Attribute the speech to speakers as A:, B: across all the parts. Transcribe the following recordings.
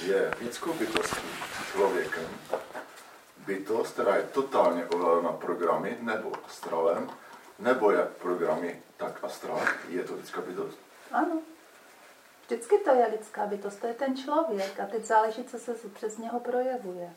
A: je lidskou bytostí, člověkem, bytost, která je totálně ovládena programy nebo astrálem, nebo jak programy, tak astrál, je to lidská bytost?
B: Ano. Vždycky to je lidská bytost, to je ten člověk a teď záleží, co se přes něho projevuje.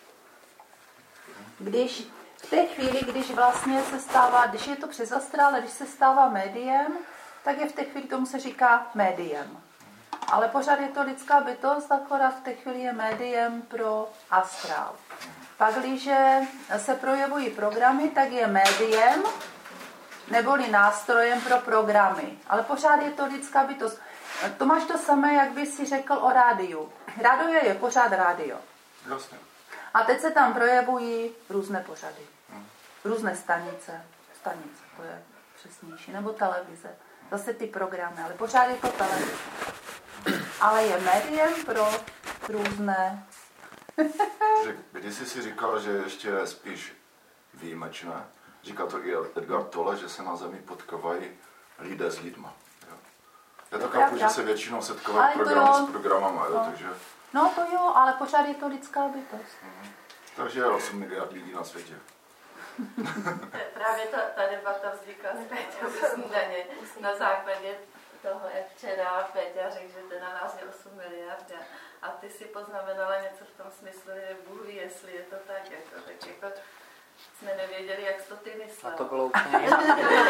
B: Když v té chvíli, když vlastně se stává, když je to přes astrál, když se stává médiem, tak je v té chvíli, tomu se říká médiem. Ale pořád je to lidská bytost, akorát v té chvíli je médiem pro astrál. Pak, když se projevují programy, tak je médiem, neboli nástrojem pro programy. Ale pořád je to lidská bytost. To máš to samé, jak by si řekl o rádiu. Rádio je pořád rádio.
A: Jasně.
B: A teď se tam projevují různé pořady. Různé stanice. Stanice, to je přesnější. Nebo televize. Zase ty programy, ale pořád je to televize. Ale je médiem pro různé.
A: Když jsi si říkala, že ještě je spíš výjimečné, říká to i Edgar Tolle, že se na Zemi potkávají lidé s lidma. Jo? Já to chápu, že se většinou setkávají programy s programama, jo, takže...
B: No to jo, ale pořád je to lidská bytost.
A: Takže je 8 miliard lidí na světě.
C: Právě ta debata vznikla s Péťou v snídaně na základě toho, jak včera Péťa řekl, že teda nás je 8 miliard a ty si poznamenala něco v tom smyslu, že Bůh ví, jestli je to tak jako jsme nevěděli, jak to ty myslela.
D: A to bylo úplně jinak.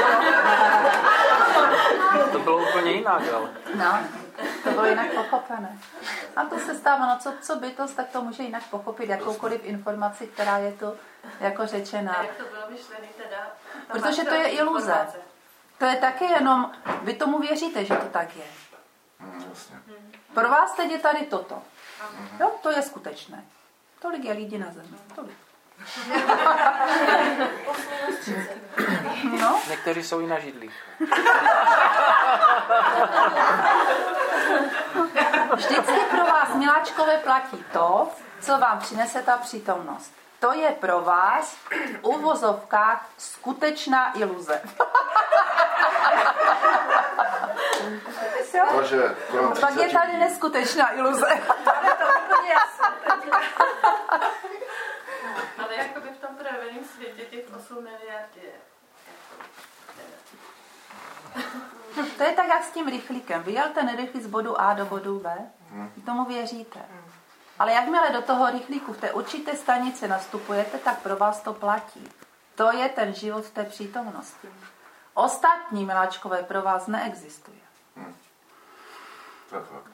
D: To bylo úplně jinak, ale.
B: No, to bylo jinak pochopené. A to se stává, no co bytost, tak to může jinak pochopit jakoukoliv informaci, která je tu jako řečená.
C: A jak to bylo myšlený teda?
B: Protože to je iluze. Informace. To je taky jenom, vy tomu věříte, že to tak je.
A: Jasně.
B: Pro vás teď je tady toto. Jo, to je skutečné. Tolik je lidí na Zemi. Tolik. No?
D: Někteří jsou i na židlích.
B: Vždycky pro vás, miláčkové, platí to, co vám přinese ta přítomnost. To je pro vás v uvozovkách skutečná iluze. Pak je tady neskutečná iluze.
C: Ale jakoby v tom projeveném světě těch 8 miliard je.
B: To je tak, jak s tím rychlíkem. Vyjel ten rychlík z bodu A do bodu B, tomu věříte. Ale jakmile do toho rychlíku v té určité stanici nastupujete, tak pro vás to platí. To je ten život v té přítomnosti. Ostatní, miláčkové, pro vás neexistuje.
A: To je fakt.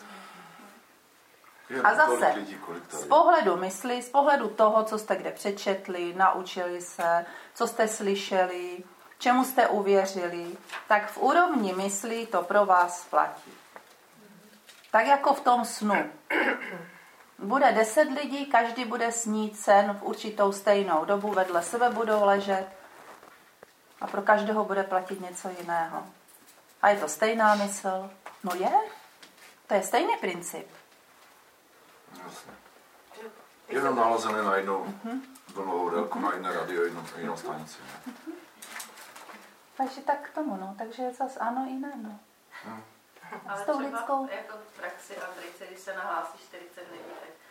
B: A zase, z pohledu mysli, z pohledu toho, co jste kde přečetli, naučili se, co jste slyšeli, čemu jste uvěřili, tak v úrovni mysli to pro vás platí. Tak jako v tom snu. Bude 10 lidí, každý bude snít sen v určitou stejnou dobu, vedle sebe budou ležet a pro každého bude platit něco jiného. A je to stejná mysl? No je. To je stejný princip.
A: Jasně. Jenom nalazené na jednou vlnovou délku, na jiné radio, jinou stanici.
B: Takže tak k tomu, no. Takže zase ano i ne, no.
C: Ale
B: s tou
C: třeba
B: lidskou...
C: jako v praxi Andrejce, když se nahlásí 40 lidí,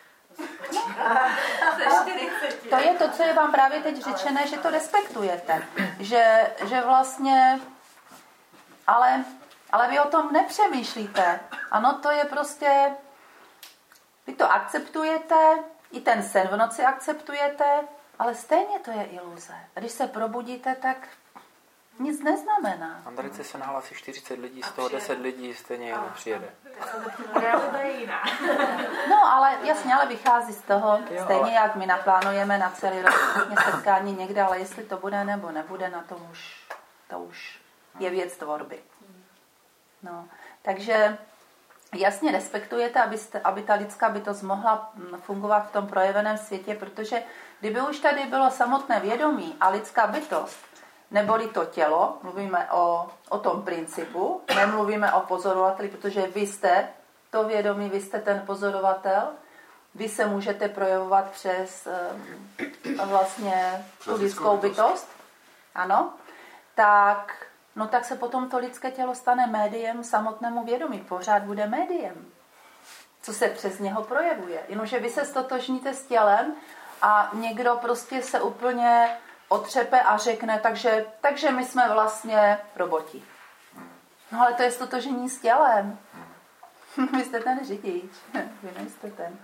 C: tak
B: to je to, co je vám právě teď řečené, že to respektujete. Že vlastně... Ale vy o tom nepřemýšlíte. Ano, to je prostě... Vy to akceptujete, i ten sen v noci akceptujete, ale stejně to je iluze. A když se probudíte, tak nic neznamená.
D: Andrejce se nahlásí 40 lidí, z toho 10 lidí stejně jenom přijede.
C: Realita je jiná.
B: No, ale jasně, ale vychází z toho, stejně jak my naplánujeme na celý rok setkání někde, ale jestli to bude nebo nebude, na tom to už je věc tvorby. No, takže jasně respektujete, aby ta lidská bytost mohla fungovat v tom projeveném světě, protože kdyby už tady bylo samotné vědomí a lidská bytost, neboli to tělo, mluvíme o tom principu, nemluvíme o pozorovateli, protože vy jste to vědomí, vy jste ten pozorovatel, vy se můžete projevovat přes vlastně tu lidskou bytost, ano, tak se potom to lidské tělo stane médiem samotnému vědomí, pořád bude médiem. co se přes něho projevuje. Jenomže vy se stotožníte s tělem a někdo prostě se úplně otřepe a řekne, takže my jsme vlastně roboti. No ale to je stotožení s tělem. Vy jste ten řidič. Vy nejste ten.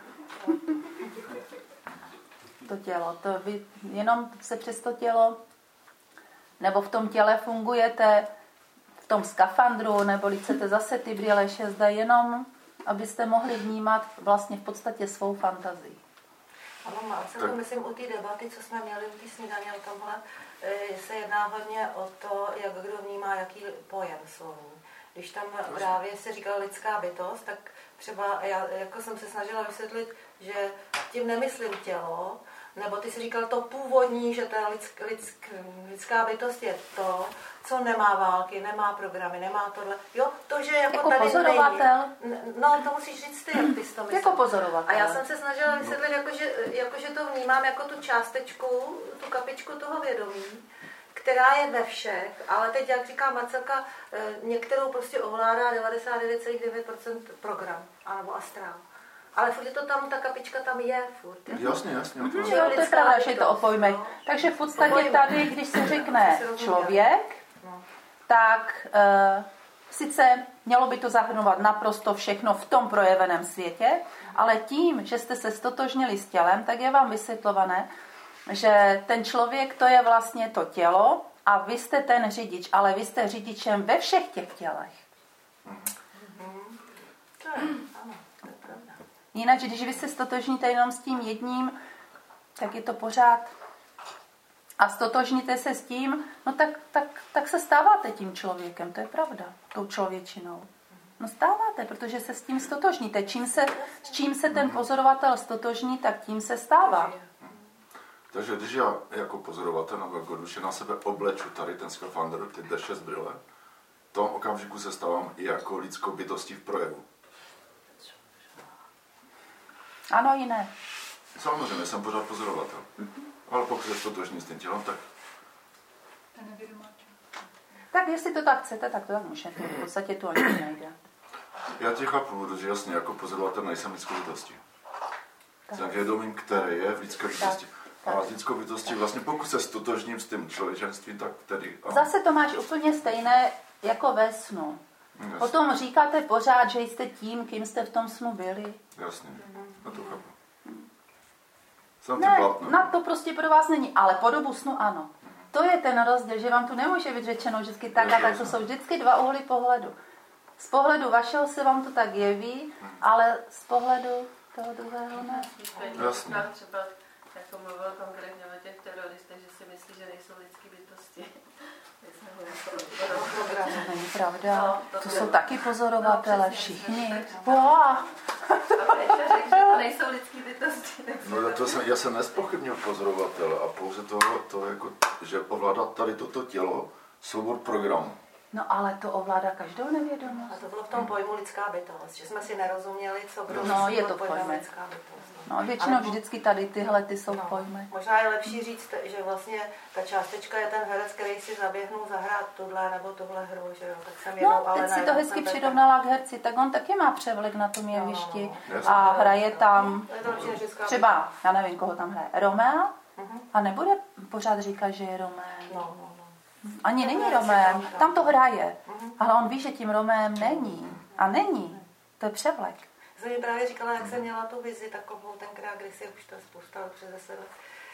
B: To tělo. Vy jenom se přes to tělo nebo v tom těle fungujete v tom skafandru, nebo chcete zase ty brýle šezda, jenom abyste mohli vnímat vlastně v podstatě svou fantazii.
E: Ano, mám se to myslím u té debaty, co jsme měli u té snídaně o tomhle, se jedná hodně o to, jak kdo vnímá jaký pojem slovní. Když tam právě se říkala lidská bytost, tak třeba já jako jsem se snažila vysvětlit, že tím nemyslím tělo, nebo ty jsi říkal to původní, že ta lidská bytost je to, co nemá války, nemá programy, nemá tohle. Jo, to, že jako tady
B: pozorovatel?
E: No, to musíš říct ty, jak ty jsi to myslel.
B: Jako pozorovatel.
E: A já jsem se snažila vysvětlit, že to vnímám jako tu částečku, tu kapičku toho vědomí, která je ve všech, ale teď, jak říká Marcelka, některou prostě ovládá 99,9% program, anebo astrál. Ale furt je to tam, ta kapička tam je furt.
A: Jasně.
B: Jo, to je pravda, že je to o pojmech. Takže v podstatě tady, když se řekne člověk, tak sice mělo by to zahrnovat naprosto všechno v tom projeveném světě, ale tím, že jste se stotožnili s tělem, tak je vám vysvětlované, že ten člověk to je vlastně to tělo a vy jste ten řidič, ale vy jste řidičem ve všech těch tělech. Jinak, když vy se stotožníte jenom s tím jedním, tak je to pořád. A stotožníte se s tím, no tak se stáváte tím člověkem, to je pravda, tou člověčinou. No stáváte, protože se s tím stotožníte. S čím se ten pozorovatel stotožní, tak tím se stává.
A: Takže když já jako pozorovatel nebo jako duše na sebe obleču tady ten skafandr, ty D6 brýle, v tom okamžiku se stávám i jako lidskou bytostí v projevu.
B: Ano, jiné.
A: Samozřejmě, jsem pořád pozorovatel. Ale pokud se stotožní s tím tělem, tak...
B: Tak jestli to tak chcete, tak to tak můžete. V podstatě to ani nejde.
A: Já tě chápu, že jasně, jako pozorovatel nejsem lidskou bytostí. Jsem vědomím, které je v lidské bytosti. A s lidskou bytostí vlastně pokud se stotožním s tím člověčenstvím, tak tedy...
B: Zase to máš úplně stejné jako ve snu.
A: Jasně.
B: Potom říkáte pořád, že jste tím, kým jste v tom snu byli.
A: Jasně, na to chápu.
B: Ne, na to prostě pro vás není, ale po dobu snu ano. To je ten rozdíl, že vám tu nemůže být řečeno vždycky tak a tak, to jsou vždycky dva úhly pohledu. Z pohledu vašeho se vám to tak jeví, ale z pohledu toho druhého ne.
A: Jasně.
C: Třeba jako mluvil konkrétně o těch teroristech, že si myslí, že nejsou lidský bytosti.
B: To není pravda. To jsou taky pozorovatele, všichni.
C: A Peťa řekl, že to nejsou lidský bytosti.
A: No, já jsem nezpochybnil pozorovatele a pouze to jako, že ovládá tady toto tělo soubor programů.
B: No ale to ovládá každou nevědomost.
E: A to bylo v tom pojmu lidská bytost, že jsme si nerozuměli, co bylo
B: je to pojme.
E: lidská bytost.
B: No většinou vždycky tady tyhle ty jsou pojmy.
E: Možná je lepší říct, že vlastně ta částečka je ten herec, který si zaběhnul zahrát tuhle nebo tuhle hru, že jo, tak jsem jednou, ale
B: teď si to hezky přirovnala k herci, tak on taky má převlek na tom jevišti a hraje tam třeba, já nevím, koho tam hraje, Romea a nebude pořád říkat, že je Romeo. Ani není Romém, tam to hraje, ale on ví, že tím Romém není. A není. To je převlek.
E: Jsem mi právě říkala, jak jsem měla tu vizi takovou tenkrát, když si už to spousta přes 10 let,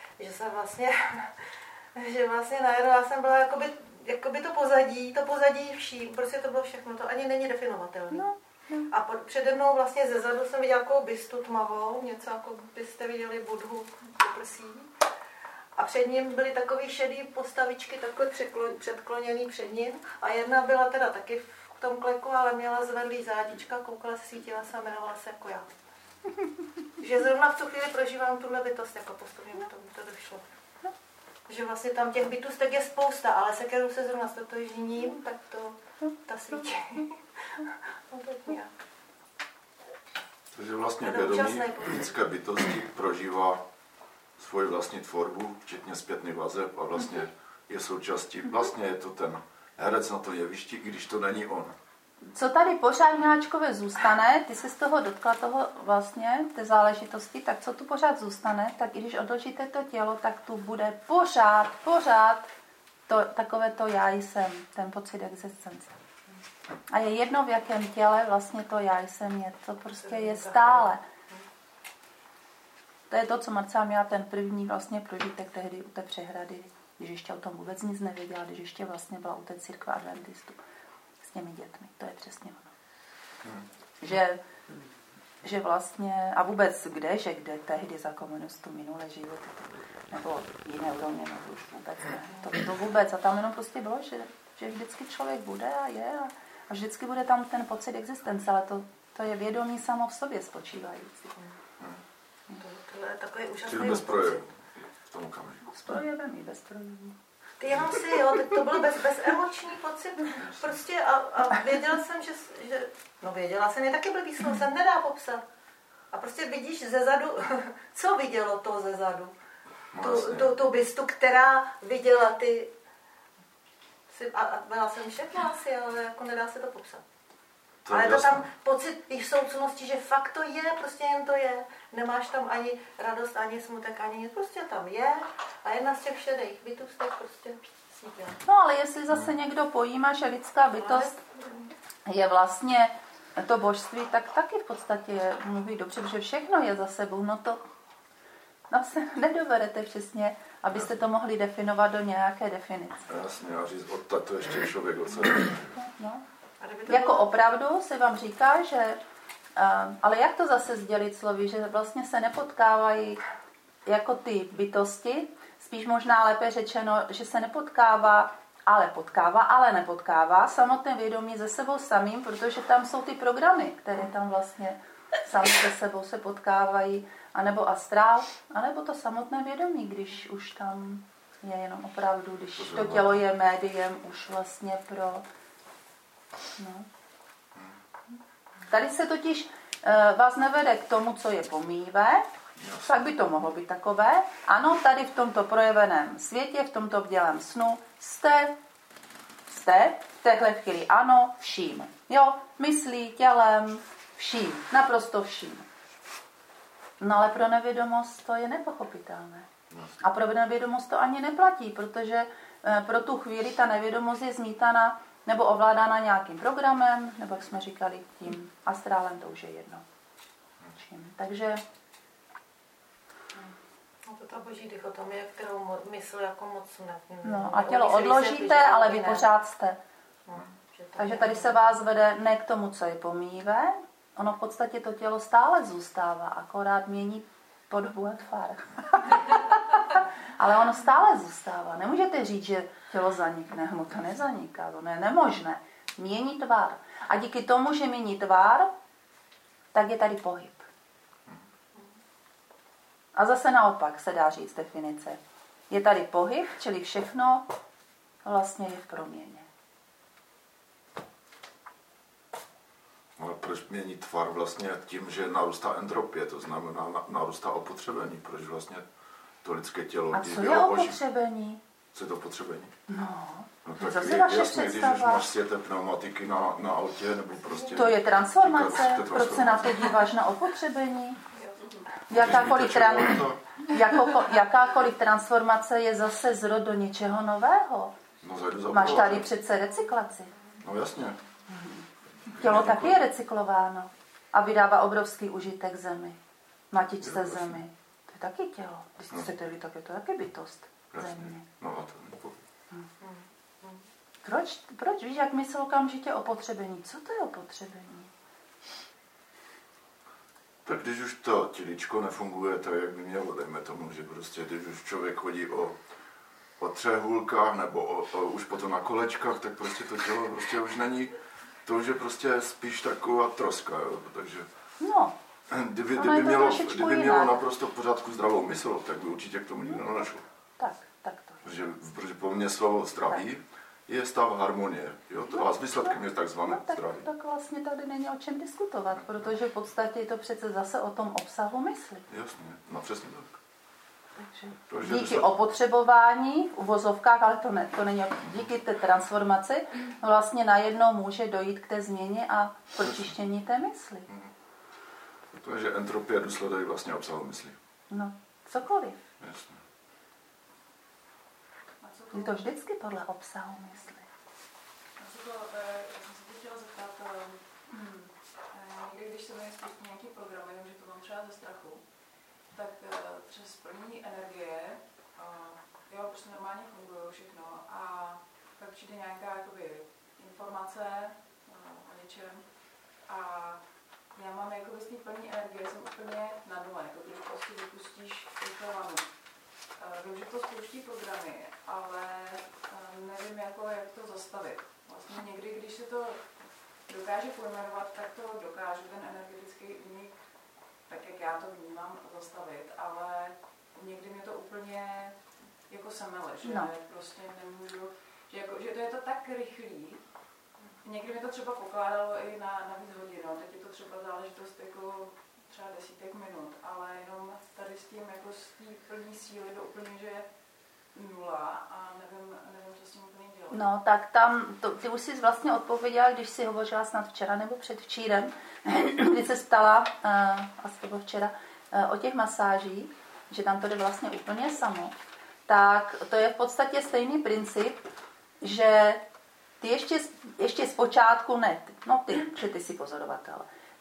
E: že vlastně najednou já jsem byla jakoby to pozadí vším, prostě to bylo všechno, to ani není definovatelné. A přede mnou vlastně zezadu jsem viděla takovou bystu tmavou, něco jako byste viděli Budhu do prsí. A před ním byly takový šedý postavičky, takhle předkloněný před ním. A jedna byla teda taky v tom kleku, ale měla zvedlý zádička, koukala se, svítila se a jmenovala se jako já. Že zrovna v tu chvíli prožívám tuhle bytost, jako postupně to došlo. Že vlastně tam těch bytostek je spousta, ale se kterou se zrovna stotožním, tak ta svítí.
A: Takže vlastně vědomí lidské bytosti prožívá svoji vlastní tvorbu, včetně zpětný vazeb a vlastně je součástí, vlastně je to ten herec na to jevišti, i když to není on.
B: co tady pořád Miláčkové zůstane, ty se z toho dotkla toho vlastně, té záležitosti, tak co tu pořád zůstane, tak i když odložíte to tělo, tak tu bude pořád takové to já jsem, ten pocit existence. A je jedno, v jakém těle vlastně to já jsem je, to prostě je stále. To je to, co Marcela měla ten první vlastně prožitek tehdy u té přehrady, když ještě o tom vůbec nic nevěděla, když ještě vlastně byla u té církve adventistů s těmi dětmi. To je přesně ono. Že vlastně, a vůbec kde tehdy za komunistů minulé životy, nebo jiné úrovně, nebo už vůbec ne. To vůbec. A tam jenom prostě bylo, že vždycky člověk bude a je a vždycky bude tam ten pocit existence, ale to je vědomí samo v sobě spočívající.
E: To je takový úžasný
A: bez projevu v tom okamžiku.
B: S projevem i bez projevu.
E: Ty jenom si, jo, to bylo bezemoční pocit, prostě a věděla jsem, věděla jsem, je taky blbý slovo, se nedá popsat. A prostě vidíš zezadu, co vidělo to zezadu? Tu bystu, která viděla ty, a byla jsem všechna asi, ale jako nedá se to popsat. Ale je to tam pocit i v soucnosti, že fakt to je, prostě jen to je. Nemáš tam ani radost, ani smutek, ani nic, prostě tam je. A jedna z těch šedých bytostech prostě svítila.
B: No ale jestli zase někdo pojímá, že lidská bytost je vlastně to božství, tak taky v podstatě mluví dobře, že všechno je za sebou. No to se nedovedete přesně, abyste to mohli definovat do nějaké definice.
A: Jasně, a říct, odtaď to ještě člověk od
B: No. Jako opravdu se vám říká, že, ale jak to zase sdělit slovy, že vlastně se nepotkávají jako ty bytosti, spíš možná lépe řečeno, že se nepotkává, ale nepotkává samotné vědomí ze sebou samým, protože tam jsou ty programy, které tam vlastně sami se sebou se potkávají, anebo astrál, anebo to samotné vědomí, když už tam je jenom opravdu, když to tělo je médiem už vlastně pro... No. Tady se totiž vás nevede k tomu, co je pomíjivé, tak by to mohlo být takové. Ano, tady v tomto projeveném světě, v tomto bdělém snu jste v téhle chvíli ano, vším. Jo, myslí, tělem, vším, naprosto vším. No ale pro nevědomost to je nepochopitelné. A pro nevědomost to ani neplatí, protože pro tu chvíli ta nevědomost je zmítaná nebo ovládána nějakým programem, nebo jak jsme říkali, tím astrálem, to už je jedno. Takže...
E: No to ta boží dichotomie, kterou mysl jako moc
B: No a tělo odložíte, ale vy pořád jste. Takže tady se vás vede ne k tomu, co je pomíjivé, ono v podstatě to tělo stále zůstává, akorát mění podobu a tvar. Ale ono stále zůstává. Nemůžete říct, že tělo zanikne, to nezaniká, to je nemožné. Mění tvar. A díky tomu, že mění tvar, tak je tady pohyb. A zase naopak se dá říct definice. Je tady pohyb, čili všechno vlastně je v proměně.
A: Ale proč mění tvar vlastně tím, že narůstá entropie, to znamená narůstá opotřebení, proč vlastně to lidské tělo...
B: A co je opotřebení?
A: Co je to potřebení?
B: No
A: tak
B: to
A: je jasně, když už máš světé pneumatiky na autě, nebo prostě...
B: To je transformace, proč se na to díváš na opotřebení? Jakákoliv transformace je zase zrod do něčeho nového.
A: No,
B: máš tady přece recyklaci.
A: No jasně.
B: Tělo taky je recyklováno a vydává obrovský užitek zemi. Matičce zemi. To je taky tělo. Když chcete-li, tak je to taky bytost země.
A: No a to
B: Proč? Víš, jak mysl okamžitě opotřebení? Co to je opotřebení?
A: Tak když už to těličko nefunguje tak, jak by mělo, dejme tomu, že prostě když už člověk chodí o třehůlkách nebo už potom na kolečkách, tak prostě to tělo prostě už není, to už je prostě spíš taková troska, jo, takže...
B: No,
A: kdyby mělo naprosto v pořádku zdravou mysl, tak by určitě k tomu nikdo nenašel.
B: Tak to je.
A: Protože po mně slovo zdraví je stav harmonie. Jo? A s výsledkem je takzvané zdraví.
B: Tak vlastně tady není o čem diskutovat, protože v podstatě je to přece zase o tom obsahu mysli.
A: Jasně, no přesně tak.
B: Díky opotřebování v uvozovkách, ale to není díky té transformaci, vlastně najednou může dojít k té změně a pročištění té mysli.
A: Protože entropie je důsledek vlastně obsahu mysli.
B: No, cokoliv.
A: Jasně.
B: Je to vždycky podle obsahu mysli.
F: Já jsem se chtěla zeptat, někdy, když se mi spustí nějaký program, jenom že to mám třeba ze strachu, tak přes plnění energie, jo, prostě normálně fungují všechno a pak přijde nějaká jakoby informace o něčem a já mám jakoby z té plné energie, jsem úplně na dole, jako když prostě vypustíš vanu. Vím, že to spouští programy, ale nevím, jak to zastavit. Vlastně někdy, když se to dokáže pojmenovat, tak to dokážu ten energetický únik, tak jak já to vnímám, zastavit, ale někdy mě to úplně jako semele, že prostě nemůžu, že to je to tak rychlý. Někdy mi to třeba pokládalo i na víc hodin, no. Teď je to třeba záležitost jako třeba desítek minut, ale jenom tady s tím, jako z té plný síly do úplně, že nula a nevím, co s tím úplně dělat.
B: No, tak tam, ty už jsi vlastně odpověděla, když jsi hovořila snad včera nebo předvčírem, kdy se ptala, asi to bylo včera, o těch masážích, že tam to jde vlastně úplně samo, tak to je v podstatě stejný princip, že ty ještě zpočátku že ty jsi pozorovatel.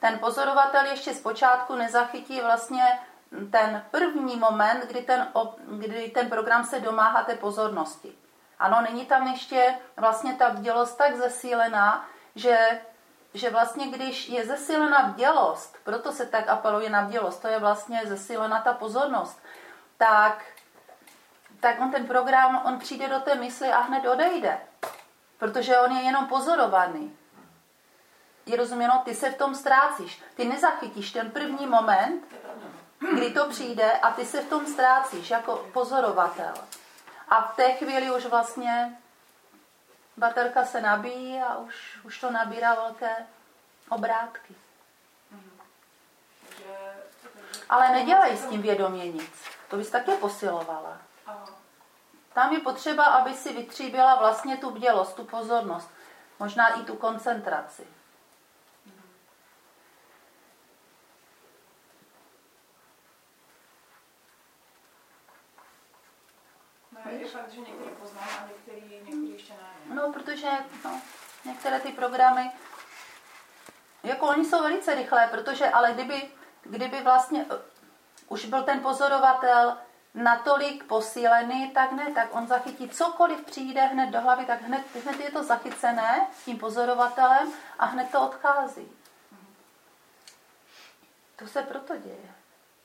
B: Ten ještě zpočátku nezachytí vlastně ten první moment, kdy ten program se domáhá té pozornosti. Ano, není tam ještě vlastně ta bdělost tak zesílená, že vlastně když je zesílená bdělost, proto se tak apeluje na bdělost, to je vlastně zesílená ta pozornost, tak on ten program, on přijde do té mysli a hned odejde. Protože on je jenom pozorovaný. Je rozuměno? Ty se v tom ztrácíš. Ty nezachytíš ten první moment, kdy to přijde a ty se v tom ztrácíš jako pozorovatel. A v té chvíli už vlastně baterka se nabíjí a už to nabírá velké obrátky. Ale nedělej s tím vědomě nic. To bys také posilovala. Tam je potřeba, aby si vytříbila vlastně tu bdělost, tu pozornost. Možná i tu koncentraci.
F: No, je fakt, že některý poznám a některý ještě ne.
B: No, protože některé ty programy, jako oni jsou velice rychlé, protože, ale kdyby vlastně už byl ten pozorovatel natolik posílený, tak ne, tak on zachytí cokoliv přijde hned do hlavy, tak hned je to zachycené tím pozorovatelem a hned to odchází. To se proto děje.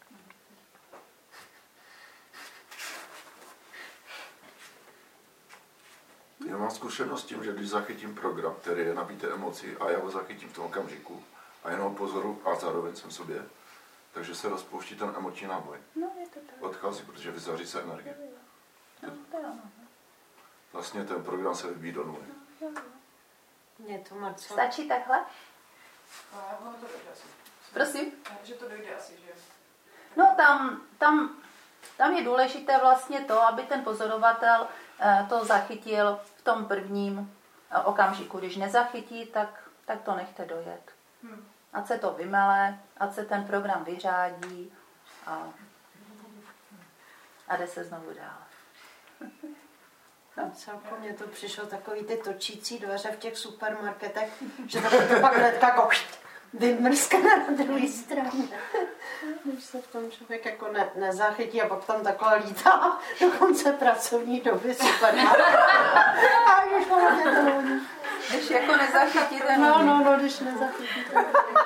A: Já mám zkušenost s tím, že když zachytím program, který je nabité emocí a já ho zachytím v tom okamžiku a jenom pozoru a zároveň jsem sobě, takže se rozpouští ten emoční náboj.
B: No, je to tak.
A: Odchází, protože vyzaří se energie.
B: No, to je ono.
A: Vlastně ten program se vybíjí do nuly.
E: Je to Marcel.
B: Stačí takhle?
F: Ono to dojde asi.
B: Prosím?
F: Že to dojde asi, že?
B: No, tam je důležité vlastně to, aby ten pozorovatel to zachytil v tom prvním okamžiku. Když nezachytí, tak to nechte dojet. Ať se to vymele, ať se ten program vyřádí a jde se znovu dál.
E: Celkem mně to přišlo takový ty točící dveře v těch supermarketech, že to pak hnedka jako vymrskne na druhé straně. Když se v tom člověk jako nezachytí a pak tam takhle lítá do konce pracovní doby supermarketu. A už hlavně to hodí.
B: Když jako nezachytíte.
E: No, když nezachytíte.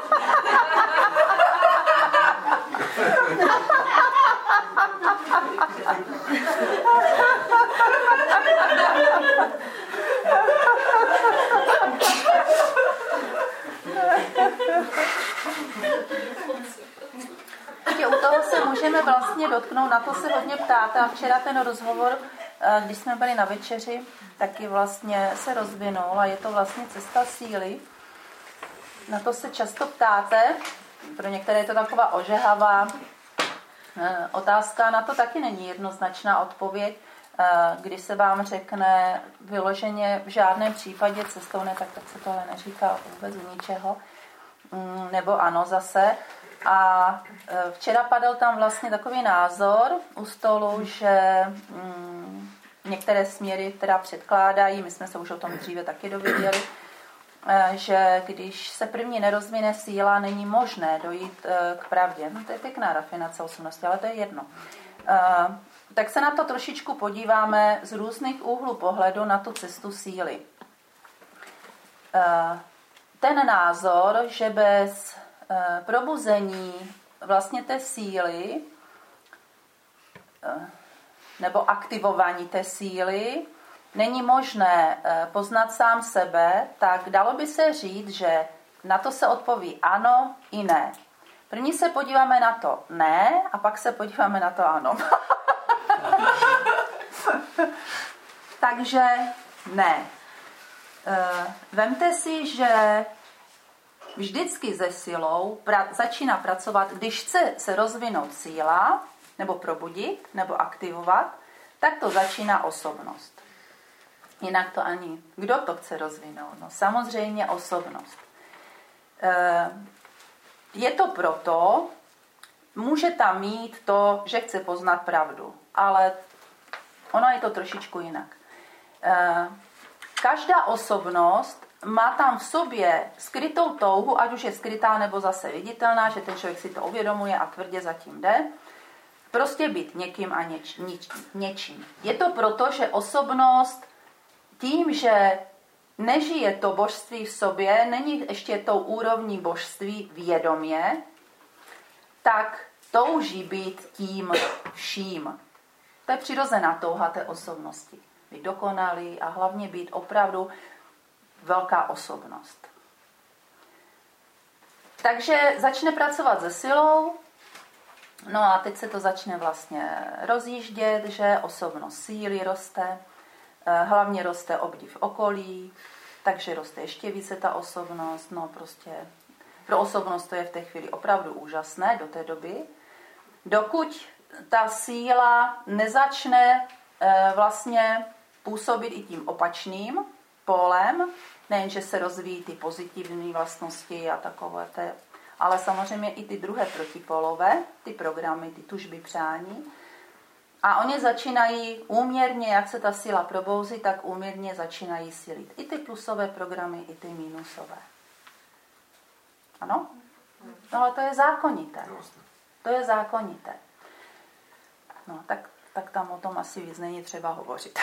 B: U toho se můžeme vlastně dotknout, na to se hodně ptáte a včera ten rozhovor, když jsme byli na večeři, taky vlastně se rozvinul a je to vlastně cesta síly. Na to se často ptáte, pro některé je to taková ožehavá Otázka na to taky není jednoznačná odpověď. Když se vám řekne vyloženě v žádném případě cestou ne, tak se to ale neříká vůbec ničeho. Nebo ano zase. A včera padl tam vlastně takový názor u stolu, že některé směry teda předkládají, my jsme se už o tom dříve taky dověděli, že když se první nerozvine síla, není možné dojít k pravdě. No to je pěkná rafinace osobnosti, ale to je jedno. Tak se na to trošičku podíváme z různých úhlů pohledu na tu cestu síly. Ten názor, že bez probuzení vlastně té síly nebo aktivování té síly není možné poznat sám sebe, tak dalo by se říct, že na to se odpoví ano i ne. První se podíváme na to ne a pak se podíváme na to ano. Takže ne. Vemte si, že vždycky se silou začíná pracovat, když chce se rozvinout síla, nebo probudit, nebo aktivovat, tak to začíná osobnost. Jinak to ani... Kdo to chce rozvinout? No samozřejmě osobnost. Je to proto, může tam mít to, že chce poznat pravdu, ale ono je to trošičku jinak. Každá osobnost má tam v sobě skrytou touhu, ať už je skrytá nebo zase viditelná, že ten člověk si to uvědomuje a tvrdě zatím jde, prostě být někým a něčím. Je to proto, že osobnost tím, že nežije to božství v sobě, není ještě tou úrovní božství vědomě, tak touží být tím vším. To je přirozená touha té osobnosti. Být dokonalý a hlavně být opravdu velká osobnost. Takže začne pracovat se silou, no a teď se to začne vlastně rozjíždět, že osobnost síly roste, hlavně roste obdiv okolí, takže roste ještě více ta osobnost, no prostě pro osobnost to je v té chvíli opravdu úžasné do té doby, dokud ta síla nezačne vlastně působit i tím opačným pólem, nejenže se rozvíjí ty pozitivní vlastnosti a takové, ale samozřejmě i ty druhé protipolové, ty programy, ty tužby, přání. A oni začínají úměrně, jak se ta síla probouzí, tak úměrně začínají sílit. I ty plusové programy, i ty minusové. Ano? No ale to je zákonité. To je zákonité. No, tak tam o tom asi víc není třeba hovořit.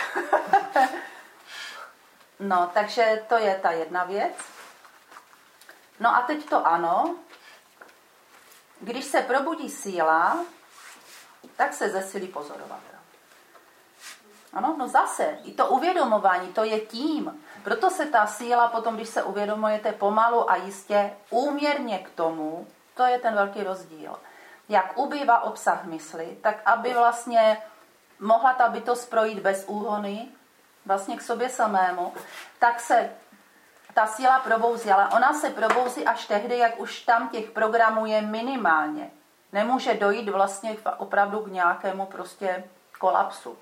B: No, takže to je ta jedna věc. No a teď to ano. Když se probudí síla, tak se zesilí pozorovatel. Ano, no zase, i to uvědomování, to je tím. Proto se ta síla potom, když se uvědomujete pomalu a jistě, úměrně k tomu, to je ten velký rozdíl. Jak ubývá obsah mysli, tak aby vlastně mohla ta bytost projít bez úhony, vlastně k sobě samému, tak se ta síla probouzí, ale ona se probouzí až tehdy, jak už tam těch programů je minimálně. Nemůže dojít vlastně opravdu k nějakému prostě kolapsu.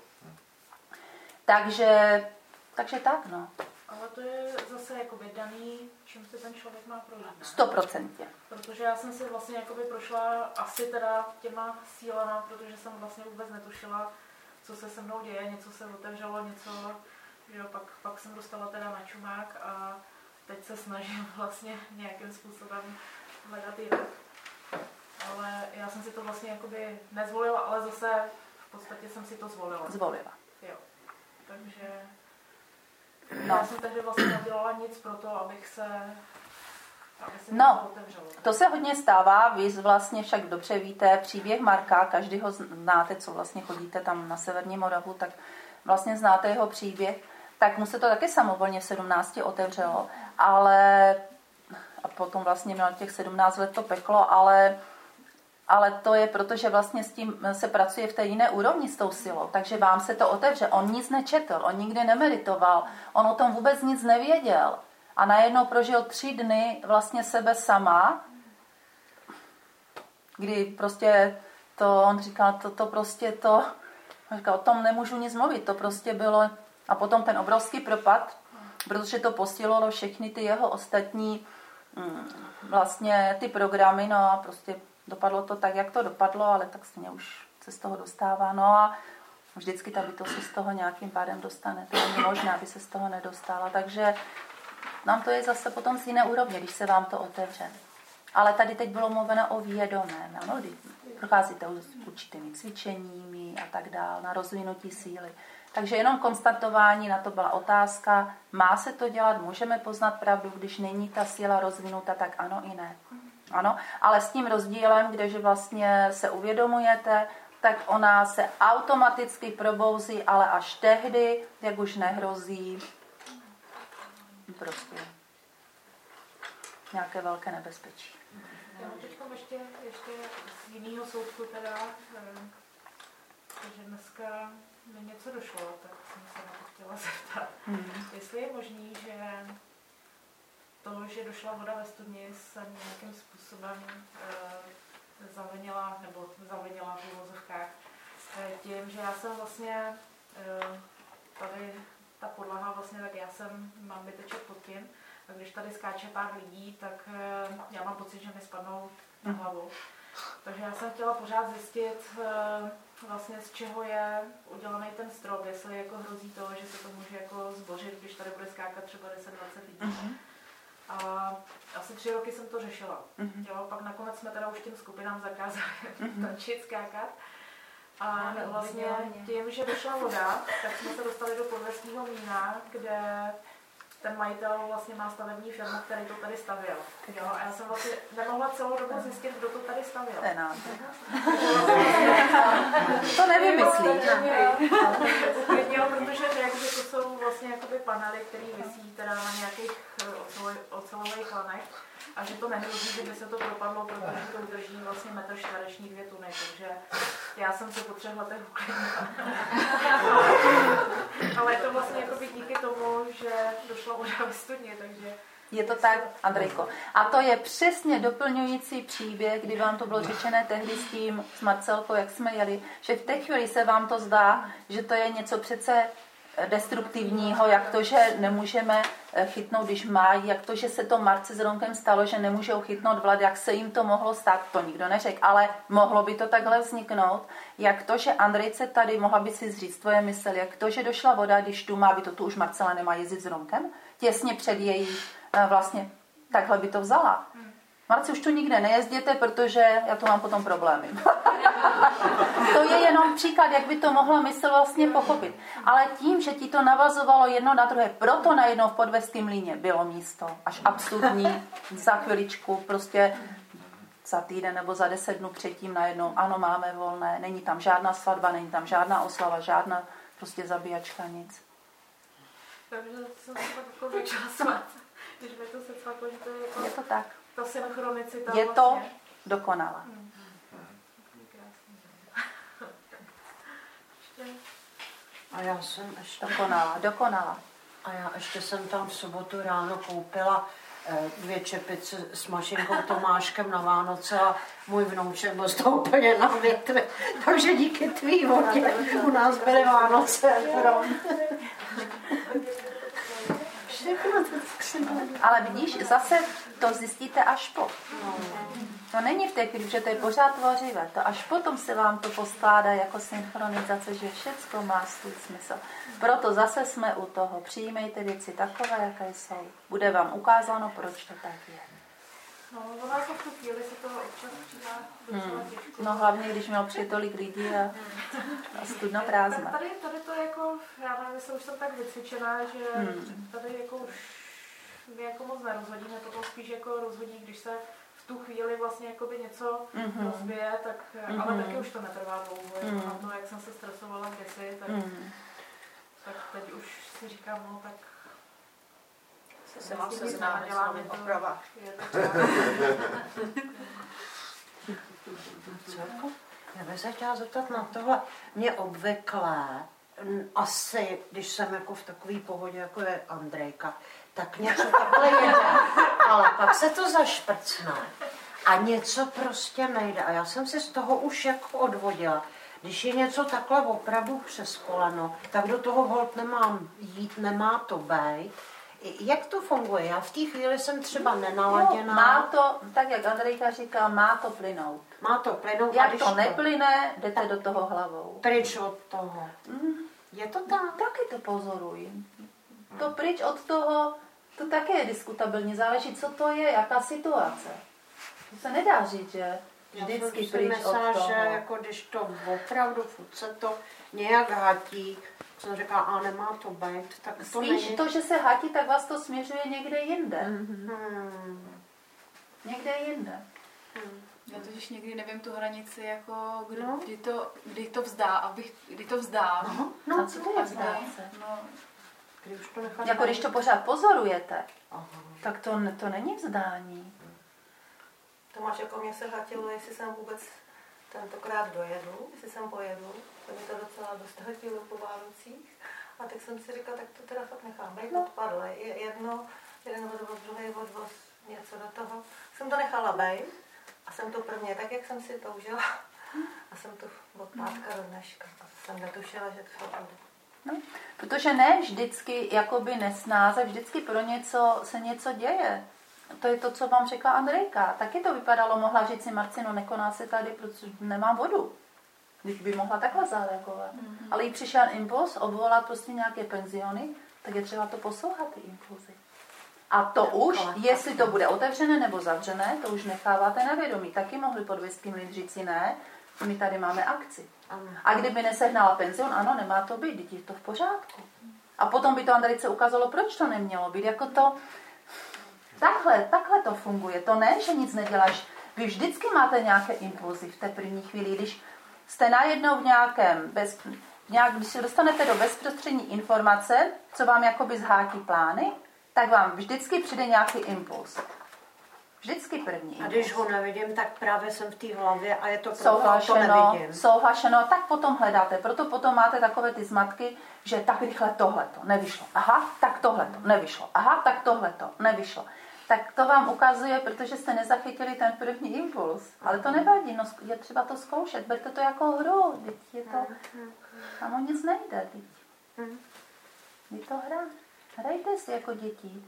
B: Takže tak, no.
F: Ale to je zase jakoby daný, čím se ten člověk má projít.
B: 100%.
F: Protože já jsem si vlastně jakoby prošla asi teda těma sílama, protože jsem vlastně vůbec netušila, co se se mnou děje, něco se otevřelo, něco, že pak jsem dostala teda na čumák a teď se snažím vlastně nějakým způsobem hledat jinak. Ale já jsem si to vlastně jakoby nezvolila, ale zase v podstatě jsem si to zvolila.
B: Zvolila.
F: Jo. Takže já jsem tehdy vlastně nedělala nic pro to, aby se to otevřelo.
B: To se hodně stává, vy vlastně však dobře víte příběh Marka, každý ho znáte, co vlastně chodíte tam na Severní Moravu, tak vlastně znáte jeho příběh, tak mu se to taky samovolně v 17 otevřelo, ale a potom vlastně měl těch 17 let to peklo, ale to je proto, že vlastně s tím se pracuje v té jiné úrovni s tou silou, takže vám se to otevře. On nic nečetl, on nikdy nemeditoval, on o tom vůbec nic nevěděl a najednou prožil 3 dny vlastně sebe sama, kdy prostě to on říkal, to prostě to, on říkal, o tom nemůžu nic mluvit, to prostě bylo, a potom ten obrovský propad, protože to posílilo všechny ty jeho ostatní vlastně ty programy, no a prostě dopadlo to tak, jak to dopadlo, ale tak stejně už se z toho dostává, no a vždycky ta bytost se z toho nějakým pádem dostane, to není možné, aby se z toho nedostala, takže nám to je zase potom z jiné úrovně, když se vám to otevře. Ale tady teď bylo mluveno o vědomém, ano, kdy procházíte určitými cvičeními a tak dál, na rozvinutí síly. Takže jenom konstatování, na to byla otázka, má se to dělat, můžeme poznat pravdu, když není ta síla rozvinuta, tak ano i ne. Ano, ale s tím rozdílem, kdeže vlastně se uvědomujete, tak ona se automaticky probouzí, ale až tehdy, jak už nehrozí prostě nějaké velké nebezpečí.
F: Já mám teď ještě z jiného soudku teda, že dneska mi něco došlo, tak jsem se na to chtěla zeptat. Jestli je možný, že to, že došla voda ve studni, se nějakým způsobem zavinila v uvozovkách tím, že já jsem vlastně tady ta podlaha vlastně, tak mám vyteček pod tím, a když tady skáče pár lidí, tak já mám pocit, že mi spadnou na hlavu. Takže já jsem chtěla pořád zjistit vlastně, z čeho je udělaný ten strop, jestli jako hrozí to, že se to může jako zbořit, když tady bude skákat třeba 10-20 lidí. A asi 3 roky jsem to řešila. Jo, pak nakonec jsme teda už těm skupinám zakázali tančit, skákat. A vlastně tím, že vyšla voda, tak jsme se dostali do podvestního mlýna, kde ten majitel vlastně má stavební firmu, který to tady stavěl. Jo? A já jsem vlastně nemohla celou dobu zjistit, kdo to tady stavěl.
B: To nevymyslíš.
F: Uklidnil, protože řekl, že to jsou vlastně jakoby panely, které visí teda na nějakých ocelových lanech a že to nehrozí, že by se to propadlo, protože to udrží vlastně metr čtvereční 2 tuny. Takže já jsem se po 3 letech uklidnila. Ale je to vlastně jakoby díky tomu, že došla voda ve studni, takže...
B: Je to tak, Andrejko. A to je přesně doplňující příběh, kdy vám to bylo řečené tehdy s Marcelkou, jak jsme jeli, že v té chvíli se vám to zdá, že to je něco přece destruktivního, jak to, že nemůžeme chytnout, když mají, jak to, že se to Marce s Romkem stalo, že nemůžou chytnout Vlad, jak se jim to mohlo stát, to nikdo neřekl, ale mohlo by to takhle vzniknout, jak to, že Andrejce tady, mohla by si zříct tvoje mysl, jak to, že došla voda, když tu má, by to tu už Marcela nemá jezdit s Romkem, těsně před její vlastně, takhle by to vzala. Marci, už tu nikde nejezděte, protože já tu mám potom problémy. To je jenom příklad, jak by to mohla mysl vlastně pochopit. Ale tím, že ti to navazovalo jedno na druhé, proto najednou v Podvestském mlýně bylo místo až absurdní, za chviličku, prostě za týden nebo za 10 dnů předtím najednou, ano, máme volné, není tam žádná svatba, není tam žádná oslava, žádná prostě zabíjačka, nic.
F: Takže jsem se tak jako začala smát, když mi to se cvaklo, že to je jako...
B: Je to tak.
F: Ta synchronicita
B: je
F: vlastně.
B: To dokonalá.
G: A já jsem ještě...
B: Dokonalá.
G: A já ještě jsem tam v sobotu ráno koupila 2 čepice s Mašinkou Tomáškem na Vánoce a můj vnouček byl z toho úplně na větvi. Takže díky tvý vodě u nás byly Vánoce. Všechno to
B: ale vidíš, zase to zjistíte až po. To není v té chvíli, že to je pořád tvořivé. To až potom se vám to poskládá jako synchronizace, že všecko má svůj smysl. Proto zase jsme u toho. Přijmejte věci takové, jaké jsou. Bude vám ukázáno, proč to tak je.
F: No, ona jako v tu chvíli se toho občas přijá docela těžko.
B: No hlavně, když měl přijít tolik lidí a studno prázdná.
F: Tady to je jako, já nevím, jestli už jsem tak vycvičená, že tady jako už mě jako moc nerozhodí, mě to spíš jako rozhodí, když se v tu chvíli vlastně jakoby něco rozbije, tak, ale taky už to netrvá dlouho. A to, jak jsem se stresovala kdysi, tak teď už si říkám, no tak
E: se mám seznámit s novým opravách.
G: Já bych se chtěla zeptat na tohle. Mě obvykle, asi, když jsem jako v takové pohodě, jako je Andrejka, tak něco takhle jede. Ale pak se to zašprcne. A něco prostě nejde. A já jsem si z toho už jako odvodila. Když je něco takhle opravdu přes koleno, tak do toho holt nemám jít, nemá to být. Jak to funguje? Já v té chvíli jsem třeba nenaladěná.
B: No, má to, tak jak Andrejka říká, má to plynout.
G: Má to plynout.
B: Jak to neplyne, jdete do toho hlavou.
G: Pryč od toho. Je to tak?
B: Taky to pozoruji. To pryč od toho, to také je diskutabilní. Záleží, co to je, jaká situace. To se nedá říct, že vždycky pryč od toho.
G: Že jako když to opravdu furt se to nějak hatí, jsem řekla, a nemá to být, tak to
B: spíš
G: není.
B: to, že se hatí, tak vás to směřuje někde jinde. Někde jinde.
F: Já totiž někdy nevím tu hranici, jako kdy to vzdá, kdy to vzdám.
B: No, a co to je vzdát se?
F: No,
G: Když to nechat
B: jako když to pořád pozorujete, tak to není vzdání.
E: Tomáš, jako mě se hatilo, jestli jsem vůbec tentokrát dojedu, jestli jsem pojedu, to mi to docela dost hatilo po Vánocích. A tak jsem si říkala, tak to teda fakt nechám být, odpadlo. Jeden odvoz, druhý odvoz, něco do toho. Jsem to nechala být a jsem to prvně tak, jak jsem si toužila. A jsem to od pátka do dneška. A jsem netušila, že to bude.
B: No, protože ne vždycky jakoby nesnáze, vždycky pro něco se něco děje. To je to, co vám řekla Andrejka. Taky to vypadalo, mohla říct si Marcino, nekoná se tady, protože nemám vodu. Když by mohla takhle zareagovat. Ale jí přišel impuls obvolat prostě nějaké penziony, tak je třeba to poslouchat, ty impulzy. A to už, jestli to bude otevřené nebo zavřené, to už necháváte na vědomí. Taky mohli podvěstky mít říci ne, my tady máme akci. A kdyby nesehnala penzion, ano, nemá to být, teď je to v pořádku. A potom by to Andrejce ukázalo, proč to nemělo být. Jako to, takhle to funguje. To ne, že nic neděláš. Vy vždycky máte nějaké impulzy v té první chvíli, když jste najednou v když se dostanete do bezprostřední informace, co vám jakoby zhátí plány, tak vám vždycky přijde nějaký impuls. Vždycky první impuls.
G: A když ho nevidím, tak právě jsem v té hlavě a je to proto, to nevidím.
B: Souhlašeno, tak potom hledáte. Proto potom máte takové ty zmatky, že tak rychle tohleto nevyšlo. Aha, tak tohleto nevyšlo. Aha, tak tohleto nevyšlo. Tak to vám ukazuje, protože jste nezachytili ten první impuls. Ale to nevadí, no, je třeba to zkoušet. Berte to jako hru. Je to, tam o nic nejde. Je to hra. Hrajte si jako děti.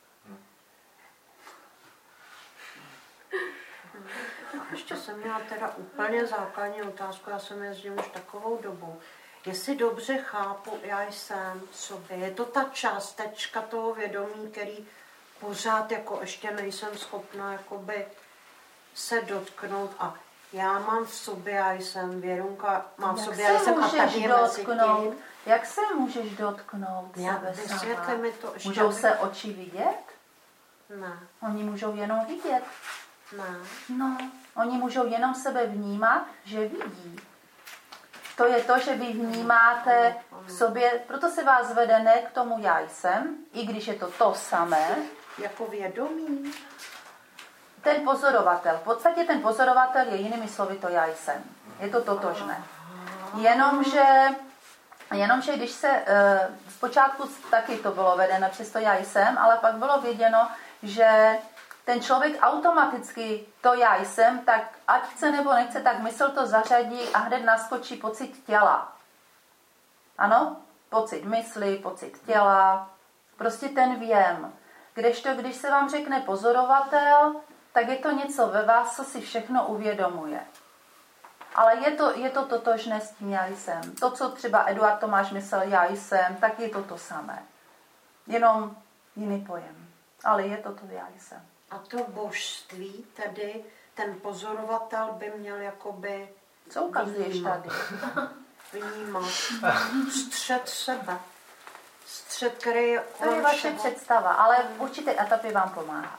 G: A ještě jsem měla teda úplně základní otázku, já jsem jezdím už takovou dobu. Jestli dobře chápu, já jsem v sobě, je to ta částečka toho vědomí, který pořád jako ještě nejsem schopná jakoby se dotknout a já mám v sobě, já jsem Věrunka, mám v sobě, já jsem a tady je mezi tím.
B: Jak se můžeš dotknout sebe sama?
G: Mi to ještě.
B: Můžou se oči vidět?
G: Ne.
B: Oni můžou jenom vidět.
G: Ne.
B: No, oni můžou jenom sebe vnímat, že vidí. To je to, že vy vnímáte v sobě, proto se vás vede ne k tomu já jsem, i když je to samé. Jako vědomí. Ten pozorovatel. V podstatě ten pozorovatel je jinými slovy to já jsem. Je to totožné. Jenomže když se zpočátku taky to bylo vedeno přes to já jsem, ale pak bylo věděno, že ten člověk automaticky to já jsem, tak ať chce nebo nechce, tak mysl to zařadí a hned naskočí pocit těla. Ano? Pocit mysli, pocit těla, prostě ten věm. Kdežto, když se vám řekne pozorovatel, tak je to něco ve vás, co si všechno uvědomuje. Ale je to totožné s tím já jsem. To, co třeba Eduard Tomáš myslel já jsem, tak je to samé. Jenom jiný pojem. Ale je to já jsem.
G: A to božství, tedy ten pozorovatel by měl jakoby
B: co ukazuješ tady?
G: Vnímat. Střed sebe. Střed, který je
B: to je vaše představa, ale v určité etapě vám pomáhá.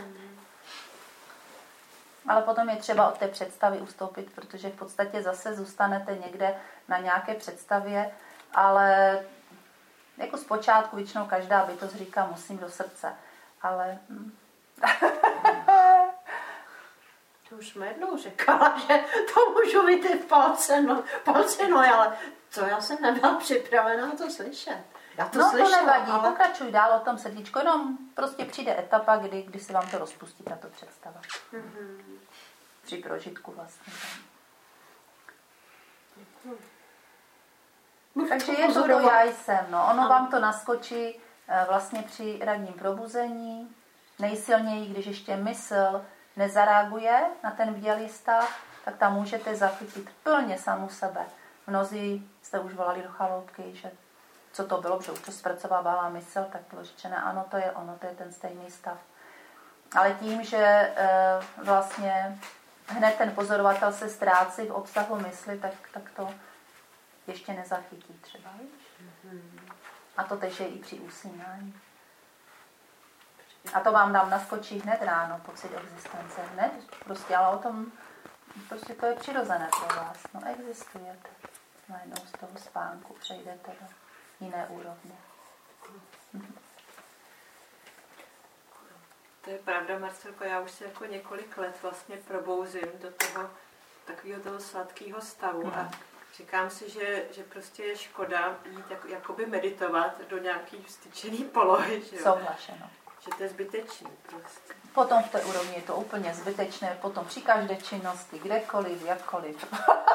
B: Ale potom je třeba od té představy ustoupit, protože v podstatě zase zůstanete někde na nějaké představě, ale jako zpočátku většinou každá bytost říká musím do srdce. Ale...
G: To už jsme jednou říkala, že to můžu vidět palce, ale to já jsem nebyla připravená to slyšet. Já to
B: No
G: slyšela,
B: to nevadí,
G: ale...
B: pokračuj dál o tom srdíčko, jenom prostě přijde etapa, kdy se vám to rozpustí, tato představa. Při prožitku vlastně. Takže je to já jsem, no. Ono vám to naskočí vlastně při ranním probuzení, nejsilněji, když ještě mysl nezareaguje na ten bdělý stav, tak tam můžete zachytit plně samu sebe. Mnozí jste už volali do chaloupky, že co to bylo, že už to zpracovávala mysl, tak bylo řečené, ano, to je ono, to je ten stejný stav. Ale tím, že vlastně hned ten pozorovatel se ztrácí v obsahu mysli, tak to ještě nezachytí třeba, víš? A to tež je i při usínání. A to vám dám naskočí hned ráno, pocit existence. Hned, prostě, ale o tom, prostě to je přirozené pro vás. No, existujete. Najednou z toho spánku přejdete do jiné úrovně.
H: To je pravda, Marcelko, já už se jako několik let vlastně probouzím do toho takového toho sladkého stavu a říkám si, že prostě je škoda jít jakoby meditovat do nějaký vstyčený polohy, že jo?
B: Souhlašeno.
H: Že to je zbytečný prostě.
B: Potom v té úrovni je to úplně zbytečné, potom při každé činnosti, kdekoliv, jakkoliv.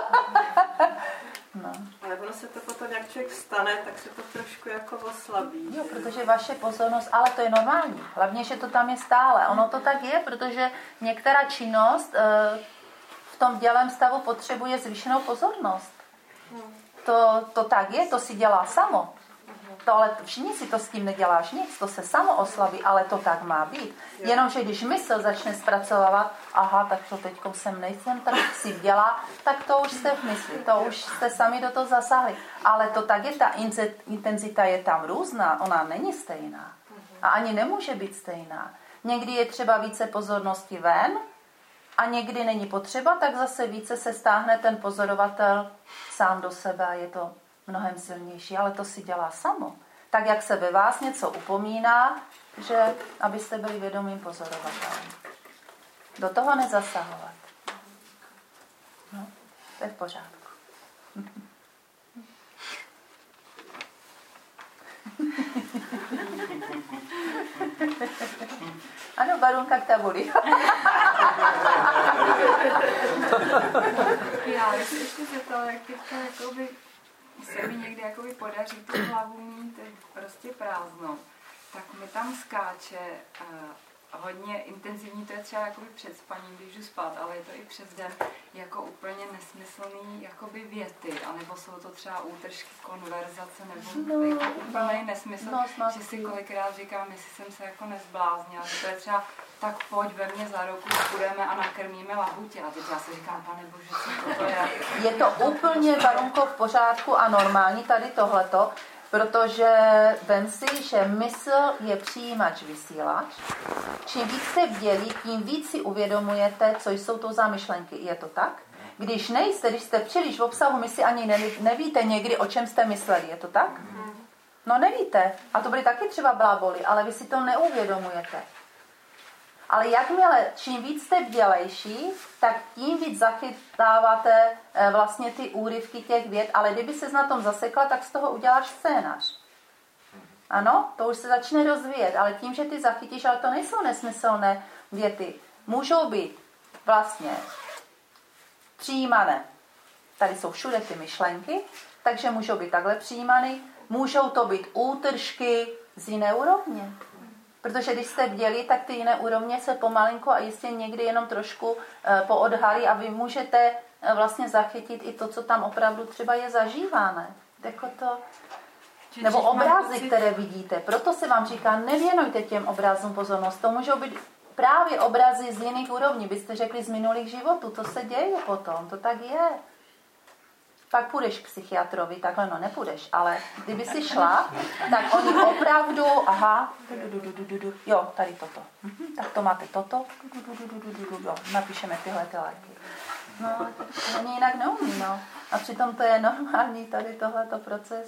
B: No.
H: Ale ono se to potom, jak člověk vstane, tak se to trošku jako oslabí.
B: Jo, protože vaše pozornost, ale to je normální. Hlavně, že to tam je stále. Ono to tak je, protože některá činnost v tom dělém stavu potřebuje zvýšenou pozornost. To tak je, to si dělá samo. To ale všichni si to s tím neděláš nic, to se samo oslabí, ale to tak má být. Jenomže když mysl začne zpracovávat, aha, tak to teďko sem nejsem, tak si dělá, tak to už jste v mysli, to už jste sami do toho zasáhli. Ale to tak je, ta intenzita je tam různá, ona není stejná. A ani nemůže být stejná. Někdy je třeba více pozornosti ven a někdy není potřeba, tak zase více se stáhne ten pozorovatel sám do sebe a je to mnohem silnější, ale to si dělá samo. Tak, jak se ve vás něco upomíná, že abyste byli vědomým pozorovatelem. Do toho nezasahovat. No, to je v pořádku. Ano, Barunka k tabuli.
F: Já bych se ještě zeptala, jak teďka jakoby se mi někdy jakoby podaří tu hlavu mít prostě prázdnou, tak mi tam skáče hodně intenzivní, to je třeba jakoby před spaním, když jdu spát, ale je to i přes den, jako úplně nesmyslný jakoby věty, anebo jsou to třeba útržky konverzace, nebo jako úplný nesmysl, že si kolikrát říkám, jestli jsem se jako nezbláznila, že to je třeba tak pojď ve mně za ruku, půjdeme a nakrmíme lahutě. A teď já si říkám, pane bože, co to je?
B: Je to úplně, Barunko, v pořádku a normální tady tohleto, protože vem si, že mysl je přijímač, vysílač. Čím víc jste bdělí, tím víc si uvědomujete, co jsou to za myšlenky. Je to tak? Když nejste, když jste příliš v obsahu mysli, ani nevíte někdy, o čem jste mysleli. Je to tak? No nevíte. A to byly taky třeba bláboli, ale vy si to neuvědomujete. Ale jakmile, čím víc jste bdělejší, tak tím víc zachytáváte vlastně ty úryvky těch vět, ale kdyby ses na tom zasekla, tak z toho uděláš scénář. Ano, to už se začne rozvíjet, ale tím, že ty zachytíš, ale to nejsou nesmyslné věty. Můžou být vlastně přijímané. Tady jsou všude ty myšlenky, takže můžou být takhle přijímané. Můžou to být útržky z jiné úrovně. Protože když jste bděli, tak ty jiné úrovně se pomalinku a jistě někdy jenom trošku poodhalí a vy můžete vlastně zachytit i to, co tam opravdu třeba je zažívané. Jako to, nebo obrazy, které vidíte. Proto se vám říká, nevěnujte těm obrazům pozornost. To můžou být právě obrazy z jiných úrovní. Byste řekli z minulých životů. To se děje potom. To tak je. Pak půjdeš k psychiatrovi, takhle no nepůjdeš, ale kdyby si šla, tak oni opravdu, aha, jo, tady toto, tak to máte toto, jo, napíšeme tyhle ty léky. No, oni jinak neumí, no. A přitom to je normální tady tohleto proces.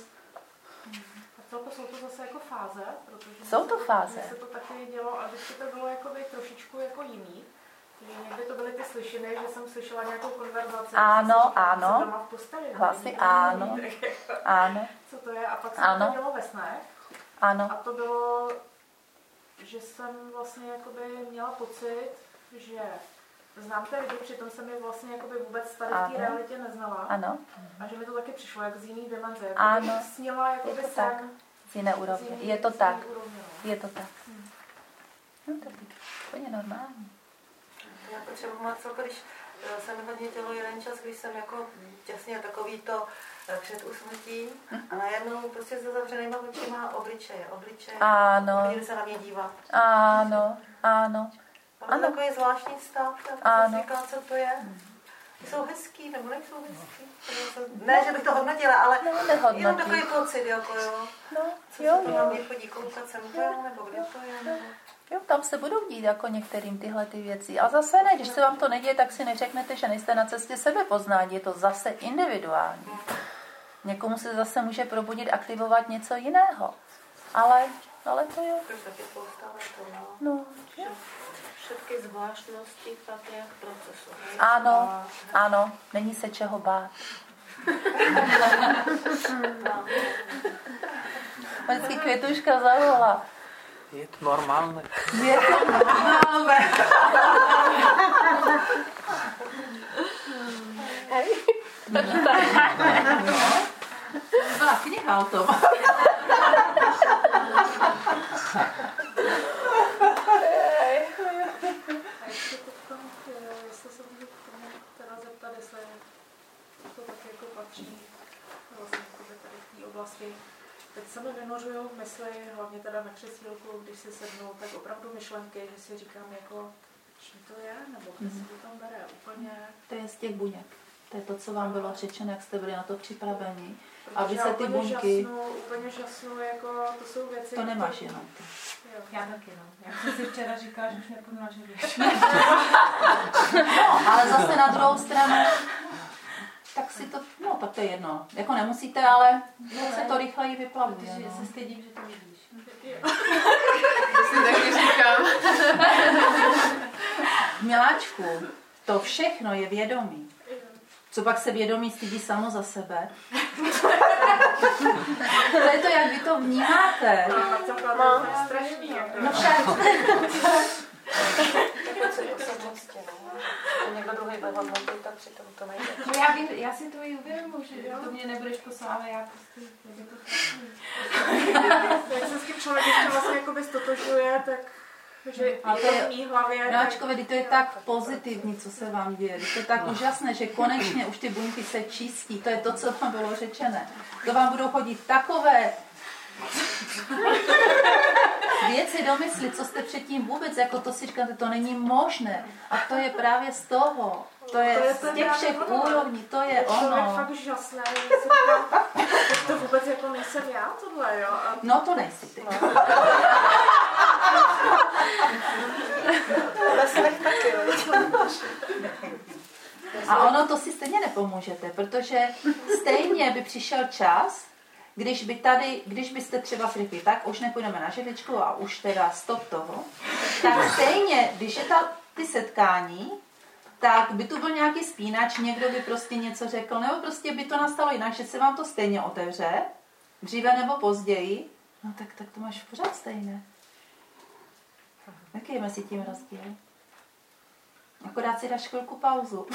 E: A celko jsou to zase jako fáze, protože
B: jsou to fáze.
E: se to taky dělo a vždycky to bylo jakoby trošičku jako jiný.
F: Někdy to byly ty slyšiny, že jsem slyšela nějakou konverzaci.
B: Ano, ano.
F: Doma v posteli.
B: Hlasy, ano. Ano.
F: Co to je? A pak jsem to dělala ve snech.
B: Ano.
F: A to bylo, že jsem vlastně jakoby měla pocit, že znám ty lidi, přitom jsem je vlastně jakoby vůbec tady v té realitě neznala.
B: Ano.
F: A že mi to taky přišlo, jak z jiný dimenze.
B: Ano.
F: Sněla jakoby
B: je to tak. Z jiné úrovně. Je to tak. Je to tak. No to je úplně normální.
E: Já potřebuji moc, když jsem hodně tělo jeden čas, když jsem jako těsně takový to před usmrtím a najednou prostě se zavřenýma očima obličeje,
B: ano.
E: Když se na mě dívat.
B: Ano, ano.
E: A to takový zvláštní stav, tak říká, co to je. Jsou hezký, nebo nejsou hezký. Ne, že bych to hodnotila, ale jenom takový pocit, jako jo.
B: No,
E: co se to na mě chodí koukat sem to, nebo kde to je, nebo...
B: Jo, tam se budou dít jako některým tyhle ty věci. A zase ne, když se vám to neděje, tak si neřeknete, že nejste na cestě sebepoznání. Je to zase individuální. Někomu se zase může probudit, aktivovat něco jiného. Ale to jo. No, jo.
G: Všechny zvláštnosti tak jak procesu.
B: Ano, není se čeho bát. Vždycky Květuška zavolala.
D: Je to normální.
B: Je to normální. Byla kniha o tom.
F: Jestli se můžu k tomu teda zeptat, jestli to taky jako patří vlastně tady v té oblasti. Teď se mi vynořují mysli, hlavně teda na křesílku, když si sednu, tak opravdu myšlenky, že si říkám jako, čím to je, nebo kde se to tam bere úplně.
B: To je z těch buněk. To je to, co vám bylo řečeno, jak jste byli na to připraveni.
F: Aby se ty buňky... Úplně žasnu, jako to jsou věci...
B: To nemáš jenom ty.
F: Já taky, no. Já jsem si včera říkala, že už nepomněla, že víš.
B: No, ale zase na druhou stranu, tak si to, no tak to je jedno. Jako nemusíte, ale se to rychleji vyplavuje.
C: Protože
B: no.
C: se stydím, že to vidíš.
F: To si taky říkám.
B: Miláčku, to všechno je vědomí. Co pak se vědomí stydí samo za sebe? To je to, jak vy to vnímáte.
F: No, strašný.
B: No však.
E: Někdo druhý bude hodnotit, tak přitom to nejde.
C: No já si to i uvědomuji, že to mě nebudeš poslávat, já prostě je to strašný.
F: Jak se s tím člověk ještě vlastně jakoby stotožňuje, tak že
B: a to je
F: v mý hlavě...
B: Miláčkovi, to je tak pozitivní, co se vám děje. To je tak úžasné, že konečně už ty buňky se čistí. To je to, co vám bylo řečené. To vám budou chodit takové věci do mysli, co jste předtím vůbec, jako to si říkáte, to není možné. A to je právě z toho. To je z těch všech úrovní, to je ono.
F: To je fakt žasné, že si říkám, to vůbec jako nejsem já tohle, jo? A...
B: No to nejsi ty. A ono to si stejně nepomůžete, protože stejně by přišel čas, když byste třeba si řekli, tak už nepůjdeme na židličku a už teda stop toho, tak stejně, když je ty setkání, tak by tu byl nějaký spínač, někdo by prostě něco řekl, nebo prostě by to nastalo jinak, že se vám to stejně otevře, dříve nebo později, no tak to máš pořád stejné. Jaký je mezi tím rozdíl? Akorát si dáš chvilku pauzu.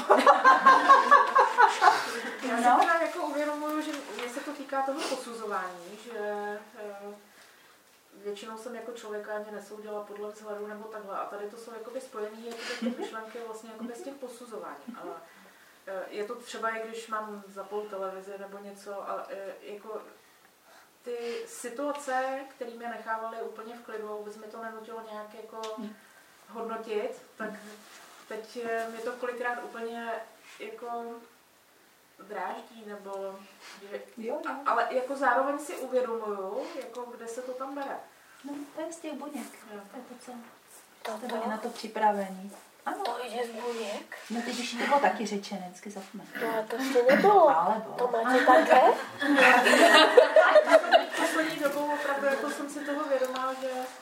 F: Já si teda jako uvědomuju, že mě se to týká toho posuzování, že většinou jsem jako člověka ani nesoudila podle vzhledu nebo takhle. A tady to jsou jakoby spojené ty myšlenky vlastně jakoby s tím posuzováním. Ale je to třeba i když mám zapol televizi nebo něco, ale jako ty situace, které mě nechávaly úplně v klidu, vůbec mi to nenutilo nějak jako hodnotit, tak teď mě to kolikrát úplně jako dráždí, nebo ale jako zároveň si uvědomuju, jako kde se to tam bere.
B: No, to je z těch buněk. To je to, co jste byli na to připravení. Ano.
I: To je z buněk?
B: No teď už to bylo taky řečené, vždycky zapomenu.
I: No to ještě nebylo.
B: Ale bylo.
I: To máte také?
F: Poslední dobou opravdu jako jsem si toho vědomá,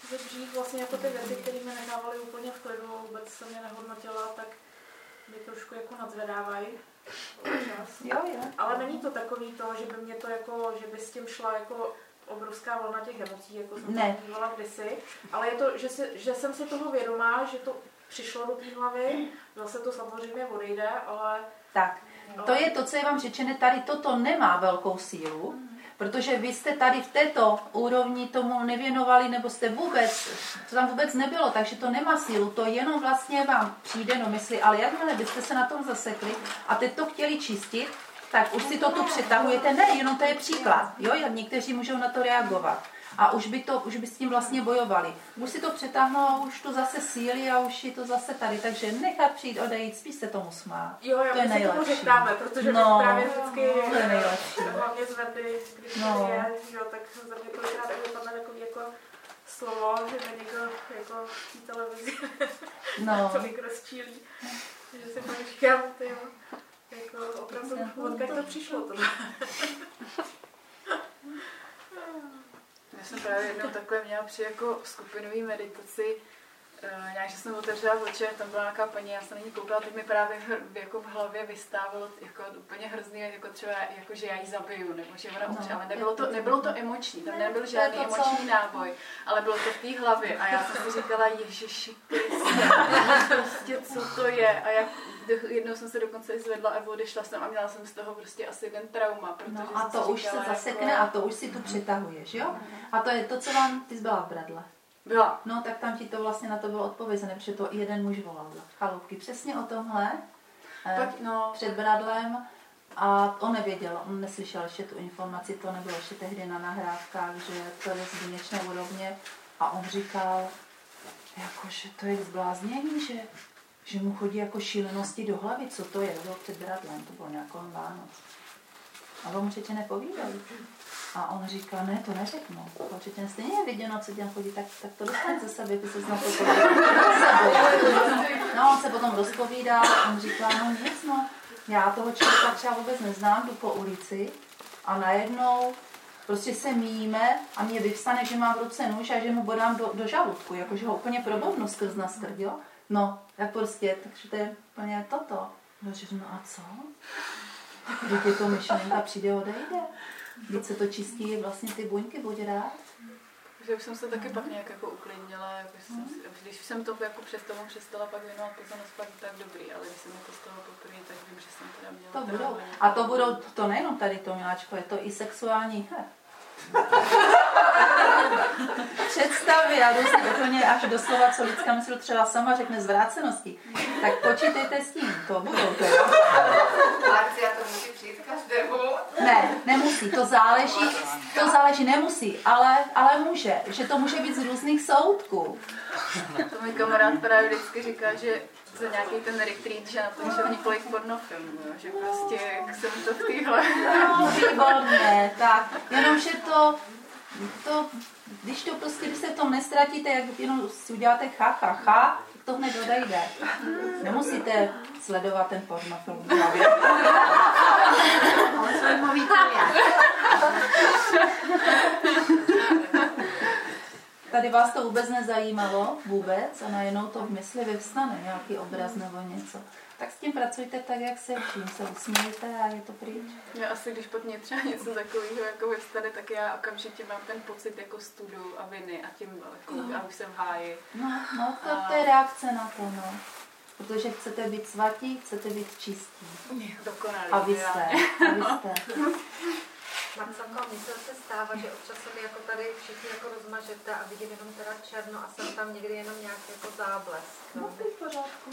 F: že dřív vlastně jako ty věci, které mě nechávaly úplně v klidu, vůbec jsem je nehodnotila, tak mě trošku jako nadzvedávají.
B: Jo.
F: Ale není to takový to, že by mě to jako, že by s tím šla jako obrovská vlna těch emocí, jako jsem to dívala kdysi, ale je to, že jsem si toho vědomá, že to přišlo do té hlavy, zase to samozřejmě odejde, ale...
B: Tak, to je to, co je vám řečené, tady toto nemá velkou sílu, protože vy jste tady v této úrovni tomu nevěnovali, nebo jste vůbec, to tam vůbec nebylo, takže to nemá sílu, to jenom vlastně vám přijde do mysli, ale jakmile byste se na tom zasekli a teď to chtěli čistit, tak už si to tu přetahujete, ne, jenom to je příklad, jo, jak někteří můžou na to reagovat. A už by s tím vlastně bojovali. Už si to přetáhnou a už to zase sílí a už je to zase tady. Takže nechat přijít, odejít, spíš se tomu smát.
F: Jo,
B: to je nejlepší.
F: To říkáme, protože my právě vždycky
B: to je nejlepší.
F: Hlavně zvedli, když je, jo, tak za mě kolikrát vypadne takový jako slovo, že mě někdo jako v té televizi tolik rozčílí. Že si pak říkám, tyjo, jako opravdu, odkud to přišlo tohle.
J: Já jsem právě jednou takhle měla při jako skupinový meditaci, nějak, že jsem otevřela oči, tam byla nějaká paní, já jsem na ní koukala, teď mi právě jako v hlavě vystávalo jako úplně hrozný, jako třeba, jako, že já ji zabiju, nebo že ona umře, ale nebylo to emoční, tam nebyl žádný emoční náboj, ale bylo to v té hlavě a já jsem si říkala, Ježiši Kriste, prostě co to je a jak jednou jsem se dokonce i zvedla a odešla jsem a měla jsem z toho prostě asi jeden trauma, protože
B: a to už se zasekne jako... a to už si tu přetahuješ, jo? A to je to, co vám, ty jsi byla v Bradle.
J: Byla.
B: No, tak tam ti to vlastně na to bylo odpovězené, protože to jeden muž volal do Chaloupky. Přesně o tomhle před Bradlem a on nevěděl, on neslyšel ještě tu informaci, to nebylo ještě tehdy na nahrávkách, že to je z výjimečné úrovně a on říkal, jako, že to je zbláznění, že mu chodí jako šílenosti do hlavy, co to je, to bylo před Bradlem, to bylo nějakou Vánoc. A on mu určitě nepovídal. A on říkal, ne, to neřeknu. Určitě stejně je viděno, co dělám chodí, tak to dostane ze sebe, ty se znal to No, on se potom rozpovídal, on říkal, no nic, no, já toho člověka třeba vůbec neznám, jdu po ulici a najednou prostě se míjíme a mě vyvstane, že mám v ruce nůž a že mu bodám do žaludku, jakože ho úplně probodnu skrz na skrz, jo? No, tak prostě, takže to je úplně toto. No a co? Když je to myšlenka přijde, odejde. Když se to čistí vlastně ty buňky, buď rád.
J: Že už jsem se taky pak nějak jako uklidnila, jako když jsem to jako přestala pak věnovat pozornost, pak tak dobrý, ale když jsem to z toho poprvé, tak vím, že jsem teda měla.
B: To budou. A to budou, to nejenom tady to, miláčko, je to i sexuální. Představy, já jdu si úplně až doslova, co lidská mysl třeba sama řekne zvrácenosti. Tak počítejte s tím, to budou to.
C: Marcia, to musí přijít každému.
B: Ne, nemusí, to záleží, nemusí, ale může, že to může být z různých soudků.
J: To můj kamarád právě vždycky říká, že za nějaký ten retreat, že natočil několik pornofilmů, že prostě jak jsem to v téhle.
B: No, výborně, tak, jenomže to, když se v tom nestratíte, jak jenom si uděláte tak to hned odejde. Nemusíte sledovat ten pornofilm.
G: Ale zajímavý to je.
B: Tady vás to vůbec nezajímalo, vůbec, a najednou to v mysli vyvstane, nějaký obraz nebo něco. Tak s tím pracujte tak, jak se vším, se usmějte a je to pryč.
J: Já asi, když pod mě třeba něco takového jako vyvstane, tak já okamžitě mám ten pocit jako studu a viny a tím jako, já už jsem v háji.
B: No to je reakce na to, no. Protože chcete být svatí, chcete být čistí.
J: Dokonalý.
B: A vy jste.
E: Marcelko, mně se stává, že občas se mi jako tady všichni jako rozmažete a vidím jenom teda černo a jsem tam někdy jenom nějaký jako záblesk.
B: No to je v pořádku.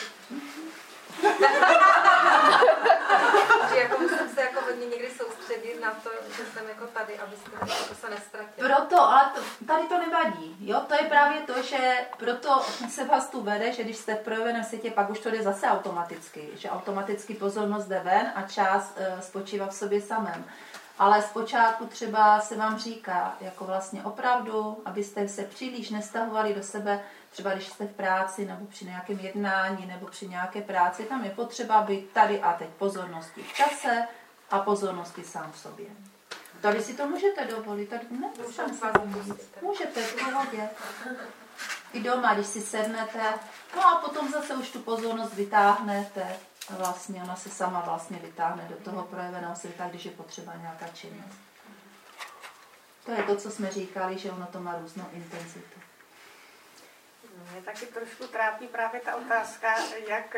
E: Že jako musím se jako hodně někdy soustředit na to, že jsem jako tady, abyste jako se nestratili.
B: Proto, ale tady to nevadí. Jo? To je právě to, že proto se vás tu vede, že když jste v projeveném světě, pak už to jde zase automaticky. Že automaticky pozornost jde ven a čas spočívá v sobě samém. Ale zpočátku třeba se vám říká, jako vlastně opravdu, abyste se příliš nestahovali do sebe, třeba když jste v práci nebo při nějakém jednání nebo při nějaké práci, tam je potřeba být tady a teď pozornosti v čase a pozornosti sám v sobě. Tady si to můžete dovolit, tady můžete v pohodě. I doma, když si sednete, no a potom zase už tu pozornost vytáhnete, vlastně ona se sama vlastně vytáhne do toho projeveného světa, když je potřeba nějaká činnost. To je to, co jsme říkali, že ono to má různou intenzitu.
G: Mě taky trošku trápí právě ta otázka, jak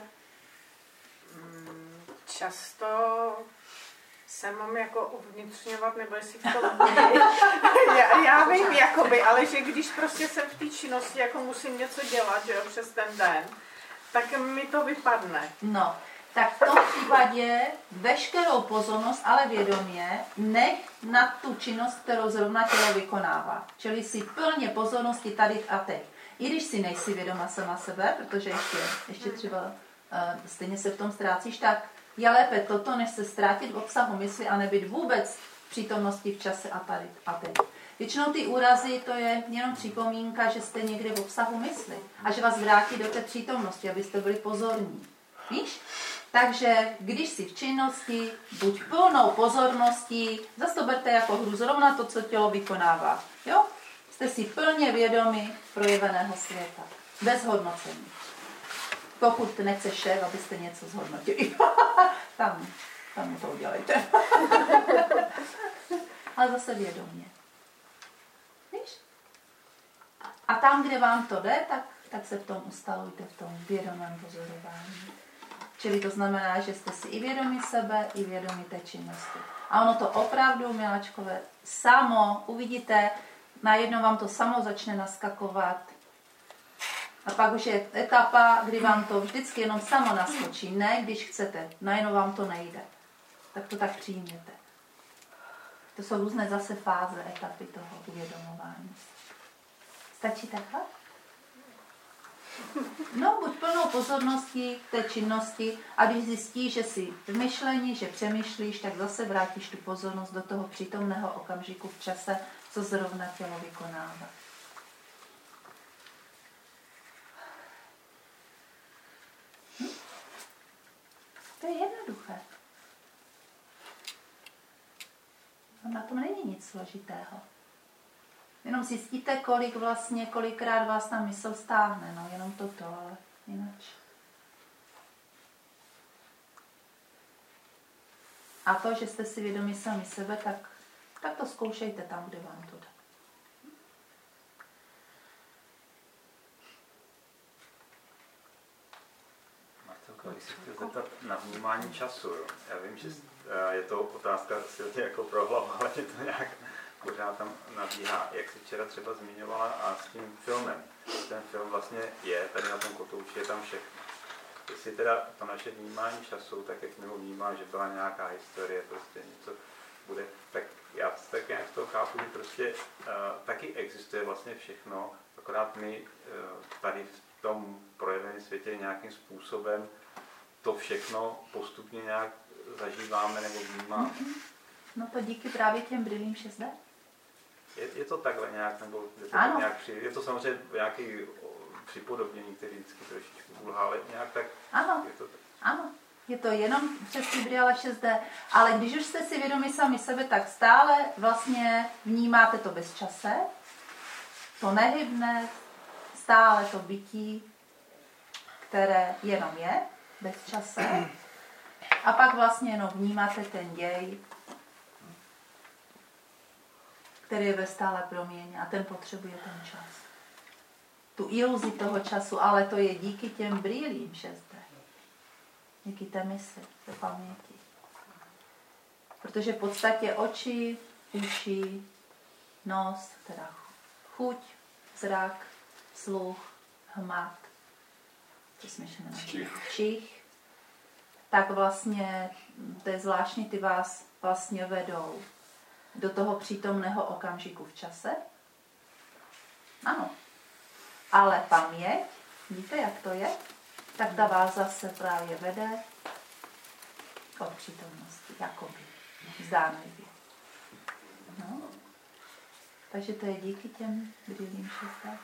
G: často se mám jako uvnitřňovat, nebo jestli v tom... já vím, jakoby, ale že když prostě jsem v té činnosti, jako musím něco dělat, že jo, přes ten den, tak mi to vypadne.
B: No, tak v tom případě veškerou pozornost, ale vědomě, nech na tu činnost, kterou zrovna tělo vykonává. Čili si plně pozornosti tady a teď. I když si nejsi vědoma sama sebe, protože ještě třeba stejně se v tom ztrácíš, tak je lépe toto, než se ztrátit v obsahu mysli a nebyt vůbec v přítomnosti v čase a tady a teď. Většinou ty úrazy, to je jenom připomínka, že jste někde v obsahu mysli a že vás vrátí do té přítomnosti, abyste byli pozorní. Víš? Takže když jsi v činnosti, buď plnou pozorností, zase to berte jako hru, zrovna to, co tělo vykonává. Jo? Jste si plně vědomi projeveného světa. Bez hodnocení. Pokud nechce šéf, abyste něco zhodnotili. tam to udělejte. Ale zase vědomě. Víš? A tam, kde vám to jde, tak se v tom ustalujte, v tom vědomém pozorování. Čili to znamená, že jste si i vědomi sebe, i vědomi té činnosti. A ono to opravdu, miláčkové, samo, uvidíte, najednou vám to samo začne naskakovat. A pak už je etapa, kdy vám to vždycky jenom samo naskočí. Ne, když chcete, najednou vám to nejde. Tak to tak přijměte. To jsou různé zase fáze, etapy toho uvědomování. Stačí takhle? No, buď plnou pozorností té činnosti a když zjistíš, že jsi v myšlení, že přemýšlíš, tak zase vrátíš tu pozornost do toho přítomného okamžiku v čase, co zrovna tělo vykonává. To je jednoduché. Na tom není nic složitého. Jenom zjistíte, kolikrát vás ta mysl stáhne. No, jenom toto, ale jinak. A to, že jste si vědomi sami sebe, tak to zkoušejte tam, kde vám to jde.
K: Marcelko, když se chtěl zeptat na vnímání času. Jo. Já vím, že je to otázka silně jako pro hlavu, ale je to nějak pořád tam nabíhá. Jak jsi včera třeba zmiňovala a s tím filmem. Ten film vlastně je, tady na tom kotouči je tam všechno. Jestli teda to naše vnímání času, tak jak my ho vnímám, že byla nějaká historie, prostě něco bude, tak já tak nějak z toho chápu, že prostě taky existuje vlastně všechno, akorát my tady v tom projeveném světě nějakým způsobem to všechno postupně nějak zažíváme nebo vnímáme.
B: No to díky právě těm brýlím 6D.
K: Je to takhle nějak, nebo je to,
B: ano.
K: Nějak je to samozřejmě nějaký připodobnění, který vždycky trošičku bulhá, ale nějak tak
B: ano.
K: je to tak.
B: Ano, je to jenom přes ty brýle 6D, ale když už jste si vědomi sami sebe, tak stále vlastně vnímáte to bezčase, to nehybné, stále to bytí, které jenom je, bezčase, a pak vlastně jenom vnímáte ten děj, který je ve stále proměně a ten potřebuje ten čas. Tu iluzi toho času, ale to je díky těm brýlím 6D. Díky té mysli, té paměti. Protože v podstatě oči, uši, nos, teda chuť, zrak, sluch, hmat, čich, tak vlastně to je zvláštní, ty vás vlastně vedou do toho přítomného okamžiku v čase. Ano. Ale paměť, víte, jak to je? Tak ta vás zase právě vede od přítomnosti, jakoby, zdánlivě. No. Takže to je díky těm brýlím 6D.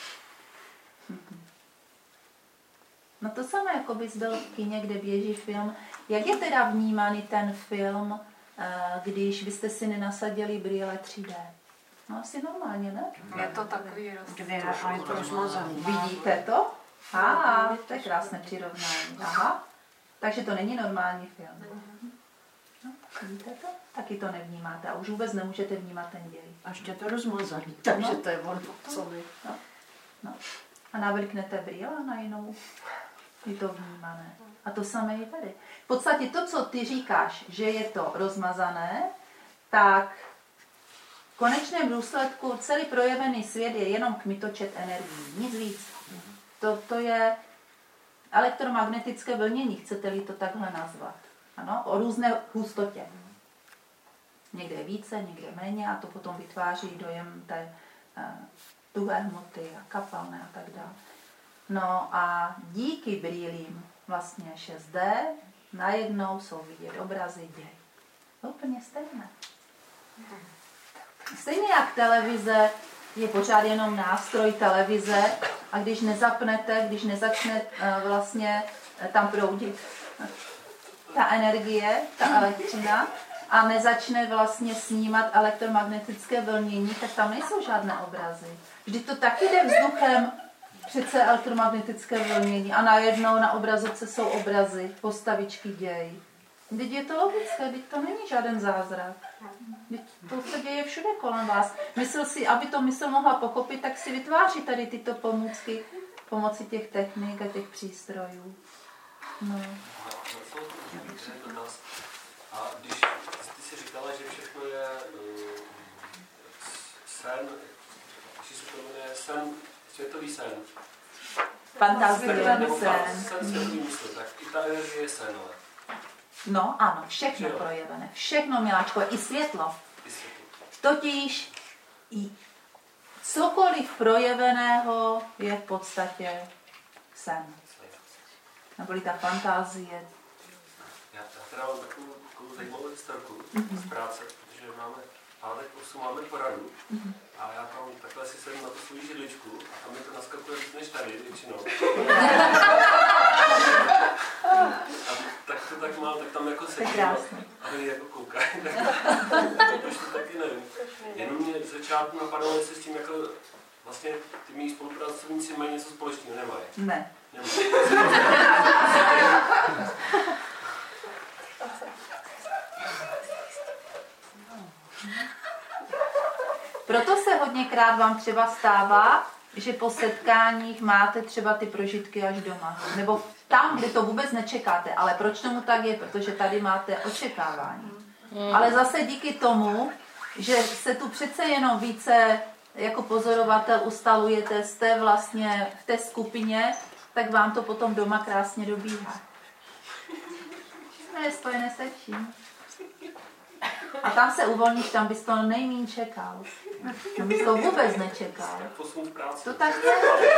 B: No to samé, jako bys byl v kině, kde běží film. Jak je teda vnímaný ten film když byste si nenasadili brýle 3D? No asi normálně, ne?
F: Je to takový
G: Dvě a je to rozmazaný.
B: Vidíte to? To je krásné přirovnání. Aha. Takže to není normální film. No, vidíte to? Taky to nevnímáte a už vůbec nemůžete vnímat ten děj.
G: A ještě to rozmazaný, takže to je ono, co vy.
B: No. A navlíknete brýle a najednou je to vnímané. A to samé je tady. V podstatě to, co ty říkáš, že je to rozmazané, tak v konečném důsledku celý projevený svět je jenom kmitočet energií. Nic víc. To je elektromagnetické vlnění, chcete-li to takhle nazvat. Ano, o různé hustotě. Někde více, někde méně a to potom vytváří dojem té tuhé hmoty a kapalné a tak dále. No a díky brýlím vlastně 6D najednou jsou vidět obrazy děj. Úplně stejné. Stejně jak televize je pořád jenom nástroj televize a když nezapnete, když nezačne vlastně tam proudit ta energie, ta elektřina a nezačne vlastně snímat elektromagnetické vlnění, tak tam nejsou žádné obrazy. Vždyť to taky jde vzduchem, přece elektromagnetické vlnění a najednou na obrazovce jsou obrazy, postavičky, děj. Vždyť je to logické, vždyť to není žádný zázrak. Vždyť to se děje všude kolem vás. Mysl si, aby to mysl mohla pochopit, tak si vytváří tady tyto pomůcky pomocí těch technik a těch přístrojů. No.
L: A když ty si říkala, že všechno je sen, když se to jmenuje sen, světový sen.
B: Fantazie, sen.
L: Světový mysl, tak i ta energie je sen, ale.
B: No ano, všechno projevené, všechno, miláčko, i světlo. Totiž cokoliv projeveného je v podstatě sen. Neboli ta fantazie.
L: Já teda mám takovou zajímavou historku z práce, protože máme pátek 8 máme poradu a já tam takhle si sedím na tu svou židličku a tam mi to naskakuje víc než tady většinou. A tak to tak mám, tak tam jako sedím a oni jako koukají. Už to taky nevím. Jenom mě z začátku napadalo, jestli s tím jako vlastně ty mý spolupracovníci mají něco společného, nemají?
B: Ne. Proto se hodněkrát vám třeba stává, že po setkáních máte třeba ty prožitky až doma. Nebo tam, kde to vůbec nečekáte. Ale proč tomu tak je? Protože tady máte očekávání. Ale zase díky tomu, že se tu přece jenom více jako pozorovatel ustalujete, jste vlastně v té skupině, tak vám to potom doma krásně dobíhá. To je spojené se vším. A tam se uvolníš, tam bys to nejmín čekal. Tam bys to vůbec nečekal. To tak je.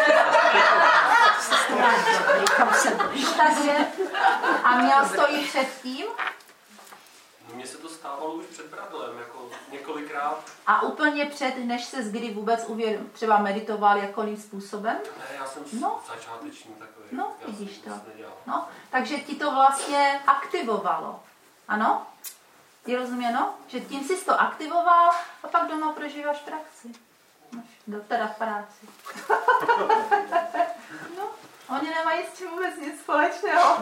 B: Takže, a měl jsi to i předtím?
L: No, mně se to stávalo už před bradlem, jako několikrát.
B: A úplně před, než se kdy vůbec třeba meditoval jakým způsobem?
L: Ne, já jsem začáteční takový.
B: No, vidíš to. No, takže ti to vlastně aktivovalo. Ano? Je rozuměno? Že tím jsi to aktivoval a pak doma prožíváš praxi. No, teda v práci. No, oni nemají s tím vůbec nic společného.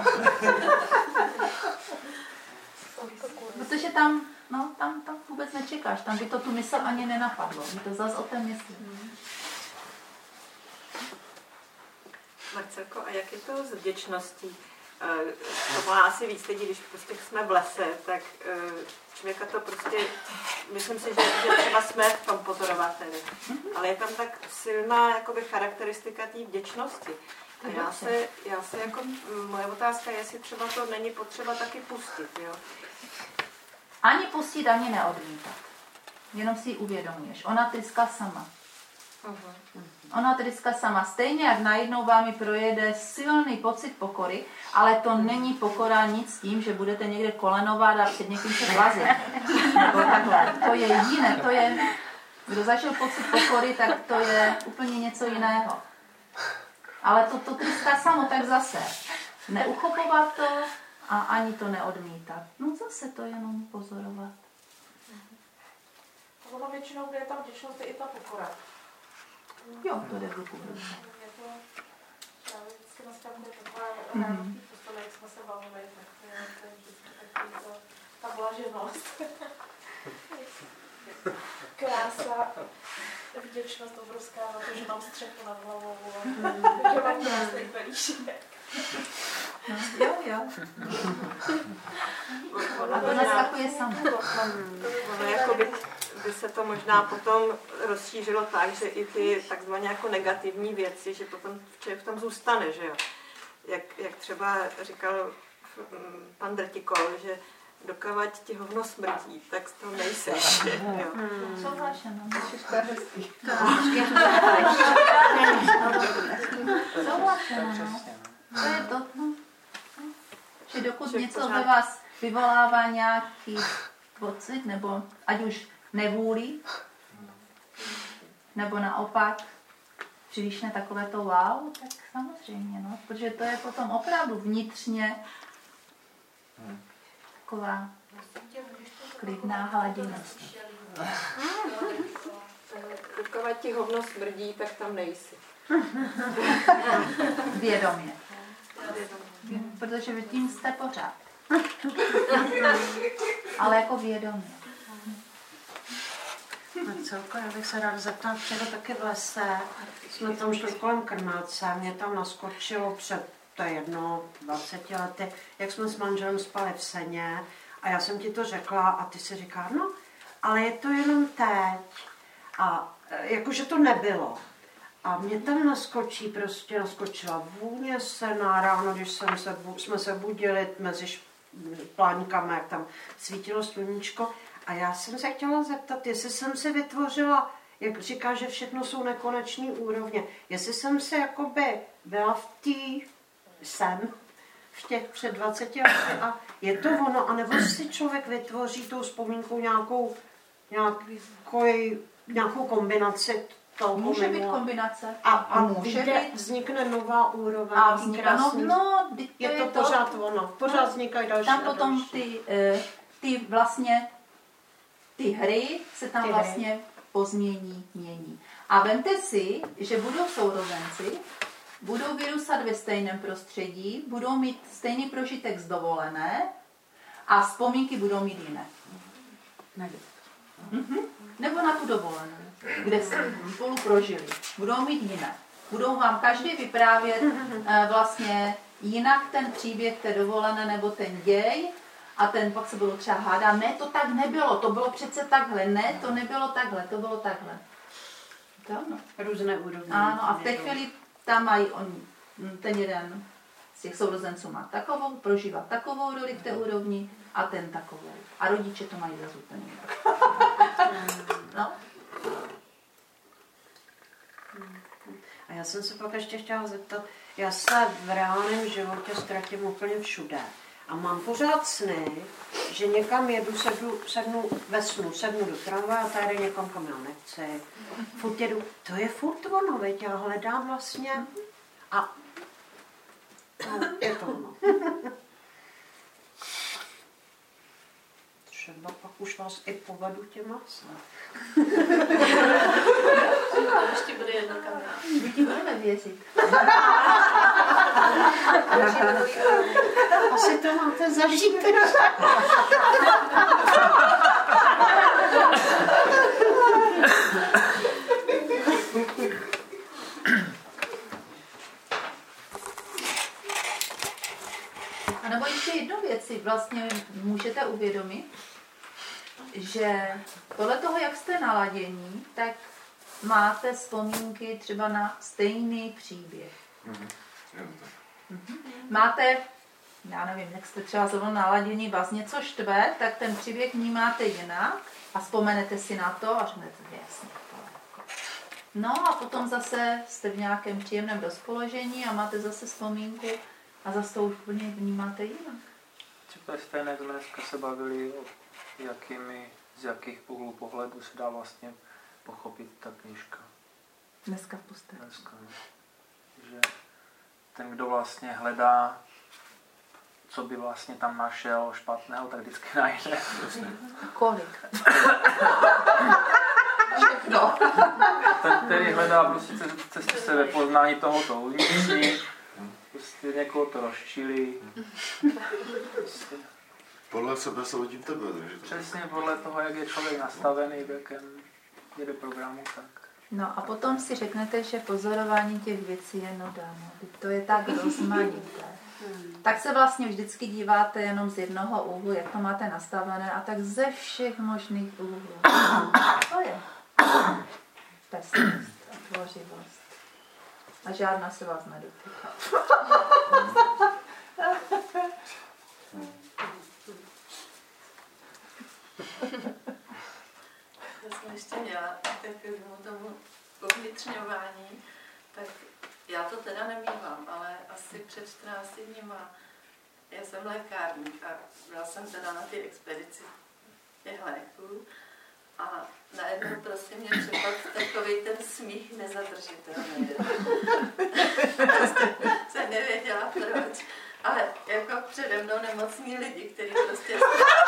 B: Protože tam vůbec nečekáš. Tam by to tu mysl ani nenapadlo. By to zase o té mysli.
H: Marcelko, a jak je to s vděčností? To má asi víc lidí, když prostě jsme v lese, tak člověka to prostě, myslím si, že třeba jsme v tom pozorovateli, ale je tam tak silná jakoby charakteristika té vděčnosti. A já se jako, moje otázka je, jestli třeba to není potřeba taky pustit, jo?
B: Ani pustit, ani neodmítat. Jenom si ji uvědomíš. Ona tryská sama. Ona tryská sama. Stejně jak najednou vámi projede silný pocit pokory, ale to není pokora nic s tím, že budete někde kolenovat a před někým se plazit. Nebo takhle. To je jiné. To je, kdo zažil pocit pokory, tak to je úplně něco jiného. Ale to tryská samo, tak zase. Neuchopovat to a ani to neodmítat. No zase to jenom pozorovat.
M: Ono většinou, kde je ta vděčnost, je i ta pokora.
B: Jo, to jde v ruku.
M: Je to, já vždycky dneska bude taková ráno v té postele, jak jsme se bavili, tak to je vždycky takový ta blaženost. Krása, vděčnost obrovská za to, že mám střechu nad hlavou a že mám krásný pelíšek.
B: Jo. A to naskakuje samo.
H: Ono jakoby by se to možná potom rozšířilo tak, že i ty takzvaně jako negativní věci, že potom člověk v tom zůstane, že jo. Jak třeba říkal pan Drtikol, že dokavať ti hovno smrdí, tak z toho nejseš. Jo.
B: Souhlašeno, to je hezký. Souhlašeno, to je to, že dokud něco ve vás vyvolává nějaký pocit, nebo ať už nevůli, nebo naopak přivíšne takové to wow, tak samozřejmě, no, protože to je potom opravdu vnitřně taková klidná hladina.
H: Dokavať ti hovno smrdí, tak tam nejsi.
B: Vědomě. Protože vy tím jste pořád. Ale jako vědomě.
G: Celkově bych se rád zeptala, včera taky v lese, jsme tam šli kolem Krmáce, mě tam naskočilo před, to je jedno, 20 lety, jak jsme s manželem spali v seně a já jsem ti to řekla a ty si říká, no, ale je to jenom teď. A jakože to nebylo. A mě tam naskočila vůně sena ráno, když jsme se budili mezi pláňkami, jak tam svítilo sluníčko. A já jsem se chtěla zeptat, jestli jsem si vytvořila, jak říká, že všechno jsou nekonečné úrovně, jestli jsem se jakoby byla v těch před 20 lety a je to ono, anebo si člověk vytvoří tou vzpomínkou nějakou kombinaci toho
B: může být kombinace.
G: A
B: může být.
G: Vznikne nová úroveň.
B: A vznikne
G: je to pořád ono. Pořád vznikají další.
B: Tam potom ty hry se tam vlastně mění. A vemte si, že budou sourozenci, budou vyrůstat ve stejném prostředí, budou mít stejný prožitek z dovolené a vzpomínky budou mít jiné. Nebo na tu dovolenou, kde se spolu prožili. Budou mít jiné. Budou vám každý vyprávět vlastně jinak ten příběh té dovolené nebo ten děj a ten pak se budou třeba hádat. Ne, to tak nebylo, to bylo přece takhle. Ne, to nebylo takhle, to bylo takhle.
G: Různé úrovně.
B: Ano, a v té chvíli tam mají oni, ten jeden z těch sourozenců má takovou, prožívá takovou roli v té úrovni a ten takovou. A rodiče to mají zase úplně jinak. No.
G: A já jsem se pak ještě chtěla zeptat, já se v reálném životě ztratím úplně všude. A mám pořád sny, že někam jedu, sednu do tramvaje a tady někam, kam já nechci. Furt jedu. To je furt ono, veď já hledám vlastně a je to ono. Třeba pak už vás i povedu těma sny.
C: Ještě bude jedna kamera.
B: My ti budeme věřit.
G: Asi to máte zažít.
B: A nebo ještě jednu věc si vlastně můžete uvědomit, že podle toho, jak jste naladění, tak máte vzpomínky třeba na stejný příběh. Jasně. Já nevím, jak jste třeba zrovna naladění, vás něco štve, tak ten příběh vnímáte jinak a vzpomenete si na to a řeknete, jasně. No a potom zase jste v nějakém příjemném rozpoložení a máte zase vzpomínku a zase to úplně vnímáte jinak.
D: Třeba stejné dneska se bavili o z jakých úhlů pohledu se dá vlastně pochopit ta knížka.
B: Dneska v podstatě.
D: Že ten, kdo vlastně hledá, co by vlastně tam našel špatného, tak vždycky najde.
B: Kolik? Všechno.
D: Ten, který hledá prostě cestu sebepoznání tohoto uvnitřní, prostě někoho to rozčilí. Prostě.
A: Podle sebe soudím tebe, takže to...
D: Přesně podle toho, jak je člověk nastavený, v jakém jede programu, tak.
B: No a potom si řeknete, že pozorování těch věcí je nuda. No. To je tak rozmanité. Tak se vlastně vždycky díváte jenom z jednoho úhlu, jak to máte nastavené, a tak ze všech možných úhlů. To je pestrost a tvořivost. A žádná se vás nedotýká.
C: Já jsem ještě měla takovému tomu uvnitřňování, tak já to teda nemývám, ale asi před 14 dníma já jsem lékárník a byla jsem teda na té expedici těch léků a najednou prostě mě připadl takový ten smích nezadržitelný. Prostě jsem nevěděla proč, ale jako přede mnou nemocní lidi, kteří prostě...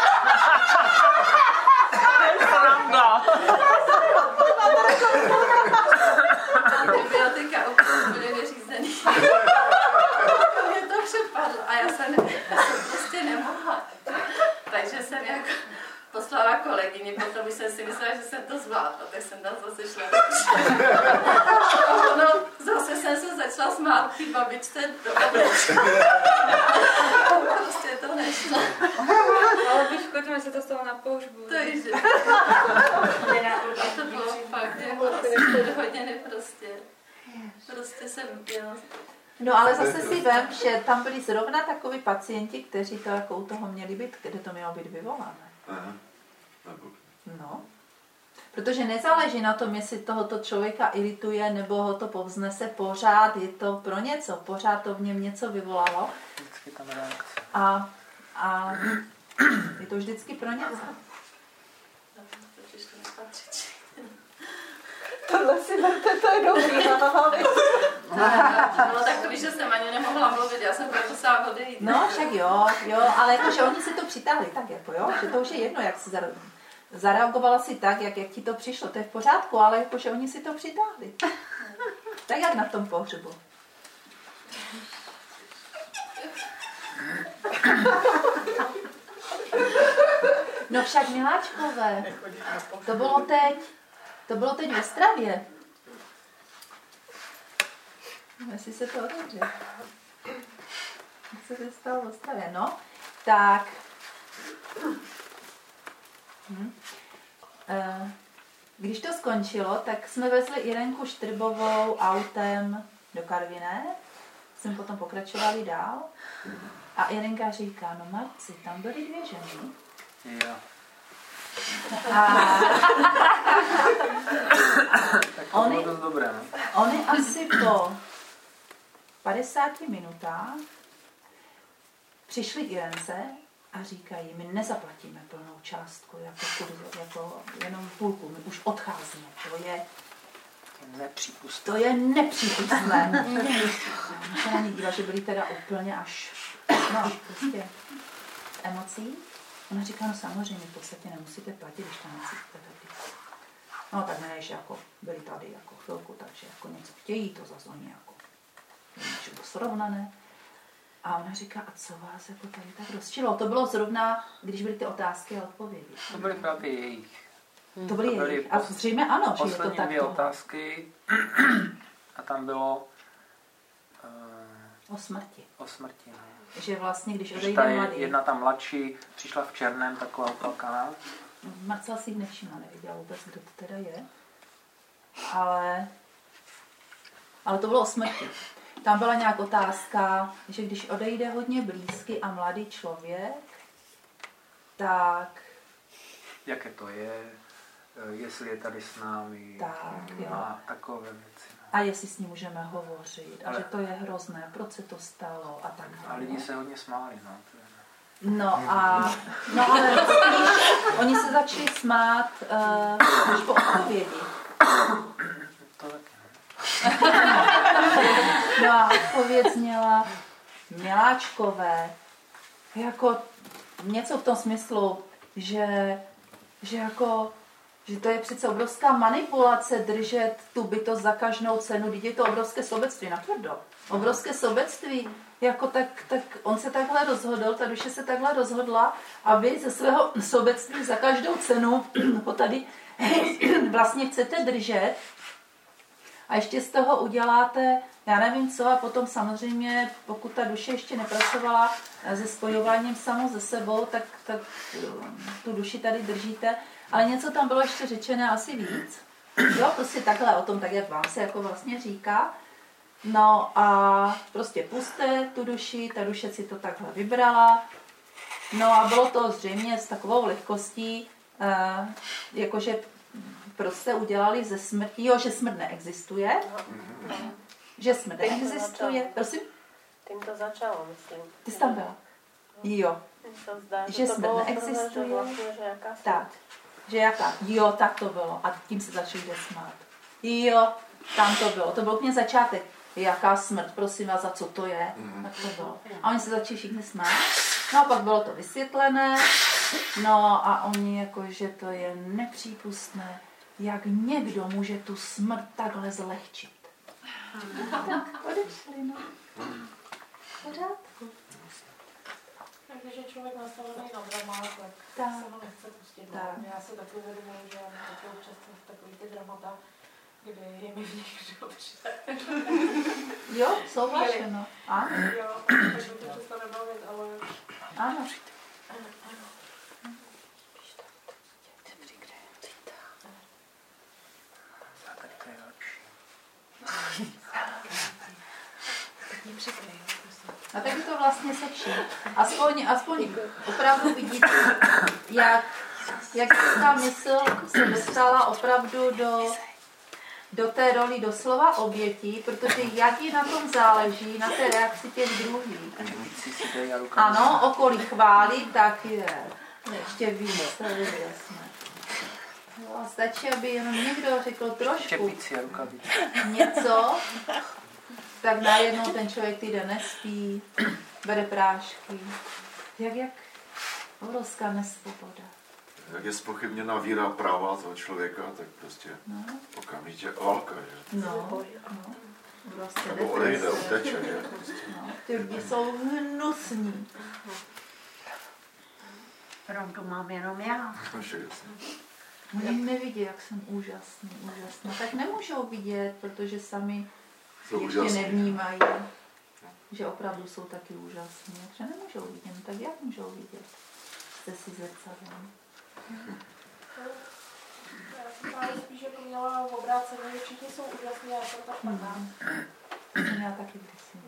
C: Antibiotika úplně byly vyřízený. Mě to připadlo a já jsem prostě nemohla. Takže jsem jako poslala kolegyni, potom už jsem si myslela, že jsem to zvládla, tak jsem tam zase šla. A ono, zase jsem se začala smát té babičce do babičky. Prostě to nešlo.
M: Ale víš, kolik se to stalo na pohřbu.
C: To je, že. A to bylo fakt jako 4 hodiny prostě. Prostě jsem jenom...
B: No ale zase si vem, že tam byli zrovna takoví pacienti, kteří to jako u toho měli být, kde to mělo být vyvolané. No. Protože nezáleží na tom, jestli tohoto člověka irituje nebo ho to povznese, pořád je to pro něco, pořád to v něm něco vyvolalo.
D: Vždycky tam reakce.
B: A je to vždycky pro něco.
E: Tohle si verte, to je dobrý.
C: No takový, že jsem ani nemohla mluvit, já jsem proto musela odejít.
B: No však jo, ale jakože oni si to přitáhli tak jako jo, že to už je jedno, jak si zareagovala si tak, jak ti to přišlo, to je v pořádku, ale jakože oni si to přitáhli. Tak jak na tom pohřbu. No však miláčkové, to bylo teď ve Stravě. Jestli se to otevře. Co se stalo ve Stravě? No, tak. Když to skončilo, tak jsme vezli Irenku Štrbovou autem do Karviné. Jsme potom pokračovali dál. A Irenka říká, no Marci, tam byly 2 ženy.
D: Jo.
B: Oni asi po 50 minutách přišli k Irence a říkají, my nezaplatíme plnou částku, jako jenom půlku, my už odcházíme.
D: Nepřípustné.
B: To je nepřípustné. Se na ní dívat, že byli teda úplně až prostě emocí. Ona říká, no samozřejmě, v podstatě nemusíte platit, když tam necítíte tady. No tak ne, že jako byli tady jako chvilku, takže jako něco chtějí, to zase oni jako něco srovnané. A ona říká, a co vás jako tady tak rozčilo? To bylo zrovna, když byly ty otázky a odpovědi.
D: To byly právě jejich.
B: To byly jejich. A zřejmě ano, že je to takto.
D: 2 otázky a tam bylo
B: o smrti.
D: O smrti, no.
B: Že vlastně, když odejde mladý.
D: Jedna tam mladší, přišla v černém, taková uplakaná.
B: Marcel si jich nevšimla, neviděla vůbec, kdo to teda je. Ale to bylo o smrti. Tam byla nějak otázka, že když odejde hodně blízký a mladý člověk, tak...
D: Jaké to je, jestli je tady s námi,
B: tak,
D: a takové věci.
B: A jestli s ním můžeme hovořit, a že to je hrozné, proč se to stalo a tak.
D: A lidi se hodně smáli, no.
B: No ale spíš, oni se začali smát až po odpovědi.
D: To taky.
B: No a odpověď zněla, miláčkové, jako něco v tom smyslu, že to je přece obrovská manipulace držet tu bytost za každou cenu, když je to obrovské sobectví, natvrdo. Obrovské sobectví, jako tak on se takhle rozhodl, ta duše se takhle rozhodla a vy ze svého sobectví za každou cenu ho tady vlastně chcete držet a ještě z toho uděláte, já nevím co, a potom samozřejmě, pokud ta duše ještě nepracovala se spojováním samou ze sebou, tak tu duši tady držíte. Ale něco tam bylo ještě řečené asi víc. Jo, prostě takhle o tom, tak jak vám se jako vlastně říká. No a prostě puste tu duši, ta duše si to takhle vybrala. No a bylo to zřejmě s takovou lehkostí, jakože prostě udělali ze smrti, jo, že smrt neexistuje. Že smrt neexistuje. Prosím?
I: Tím to začalo, myslím.
B: Ty jsi tam byla? Jo. Že smrt neexistuje.
I: Vlastně, že jaká
B: tak. Že jaká? Jo, tak to bylo. A tím se začali smát. Jo, tam to bylo. To byl úplně začátek. Jaká smrt, prosím vás, za co to je? Tak to bylo. A oni se začali všichni smát. No a pak bylo to vysvětlené. No a oni jako, že to je nepřípustné, jak někdo může tu smrt takhle zlehčit. Tak odešli, no. Pořádku.
M: Když je člověk nastavený na dramát, tak se ho nechce pustit. Já se taky uvědomuji, že mám taky občas v takový ty dramata, kdy je mi v nich dobře.
B: Jo, souhlasím, ano.
M: Jo, takže to přestane bavit, ale...
B: Ano. A tak to vlastně se vším. Aspoň opravdu vidíte, jak ta mysl se dostala opravdu do té roli doslova obětí, protože jak jí na tom záleží, na té reakci těch druhých. Ano, okolí chválí, tak je ještě víc, to je jasné. Jo, stačí, aby jenom někdo řekl trošku něco, tak najednou ten člověk týden nespí, bere prášky. Jak obrovská nesvoboda.
A: Jak je zpochybněná víra práva toho člověka, tak prostě okamžitě válka, že?
B: No. Prostě
A: nebo odejde, uteče, že?
B: No, ty lidi jsou hnusní.
G: Pravdu mám jenom já.
B: Oni nevidí, jak jsem úžasný. Tak nemůžou vidět, protože sami ještě nevnímají, že opravdu jsou taky úžasní. Takže nemůžou vidět. No tak jak můžou vidět? Jste si zrcadlem.
M: Já jsem právě spíš jako měla v obráceně, že všichni jsou úžasní a já jsem ta špatná.
B: Já taky si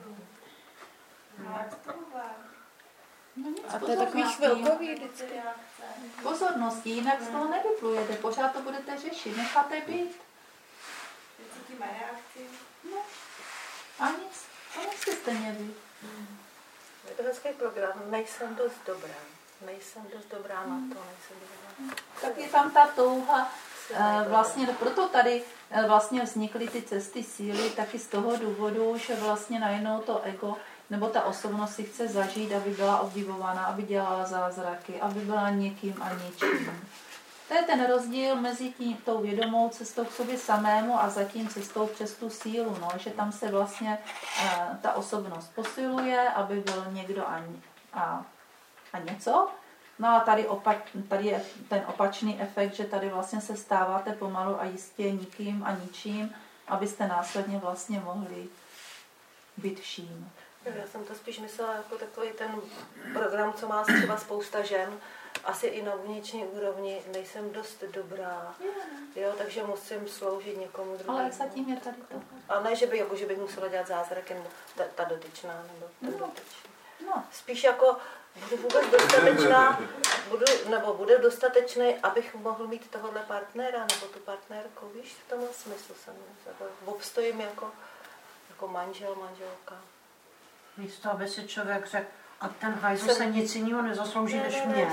I: a to je takový chvilkový vždycky.
B: Pozornosti, jinak z toho nevyplujete, pořád to budete řešit, necháte být.
M: Cítíme reakci.
B: No. A nic, to nechci stejně být.
E: Je to hezký program, nejsem dost dobrá. Nejsem dost dobrá na to, nejsem dobrá.
B: Tak je tam ta touha, vlastně proto tady vlastně vznikly ty cesty síly taky z toho důvodu, že vlastně najednou to ego nebo ta osobnost si chce zažít, aby byla obdivována, aby dělala zázraky, aby byla někým a něčím. To je ten rozdíl mezi tou vědomou cestou k sobě samému a zatím cestou přes tu sílu, no, že tam se vlastně ta osobnost posiluje, aby byl někdo a něco. No a tady je ten opačný efekt, že tady vlastně se stáváte pomalu a jistě nikým a ničím, abyste následně vlastně mohli být vším.
E: Já jsem to spíš myslela jako takový ten program, co má třeba spousta žen, asi i na vnitřní úrovni, nejsem dost dobrá, jo, takže musím sloužit někomu druhému.
B: Ale zatím je tady to.
E: A ne, že bych musela dělat zázraky, nebo ta dotyčná, nebo ten dotyčný.
B: No.
E: Spíš jako budu vůbec dostatečná, bude dostatečný, abych mohl mít tohohle partnera, nebo tu partnerku, víš, v tomhle smyslu jsem obstojím jako manžel, manželka.
G: Místo, aby si člověk řekl, a ten hajzl se nic jiného nezaslouží než mě.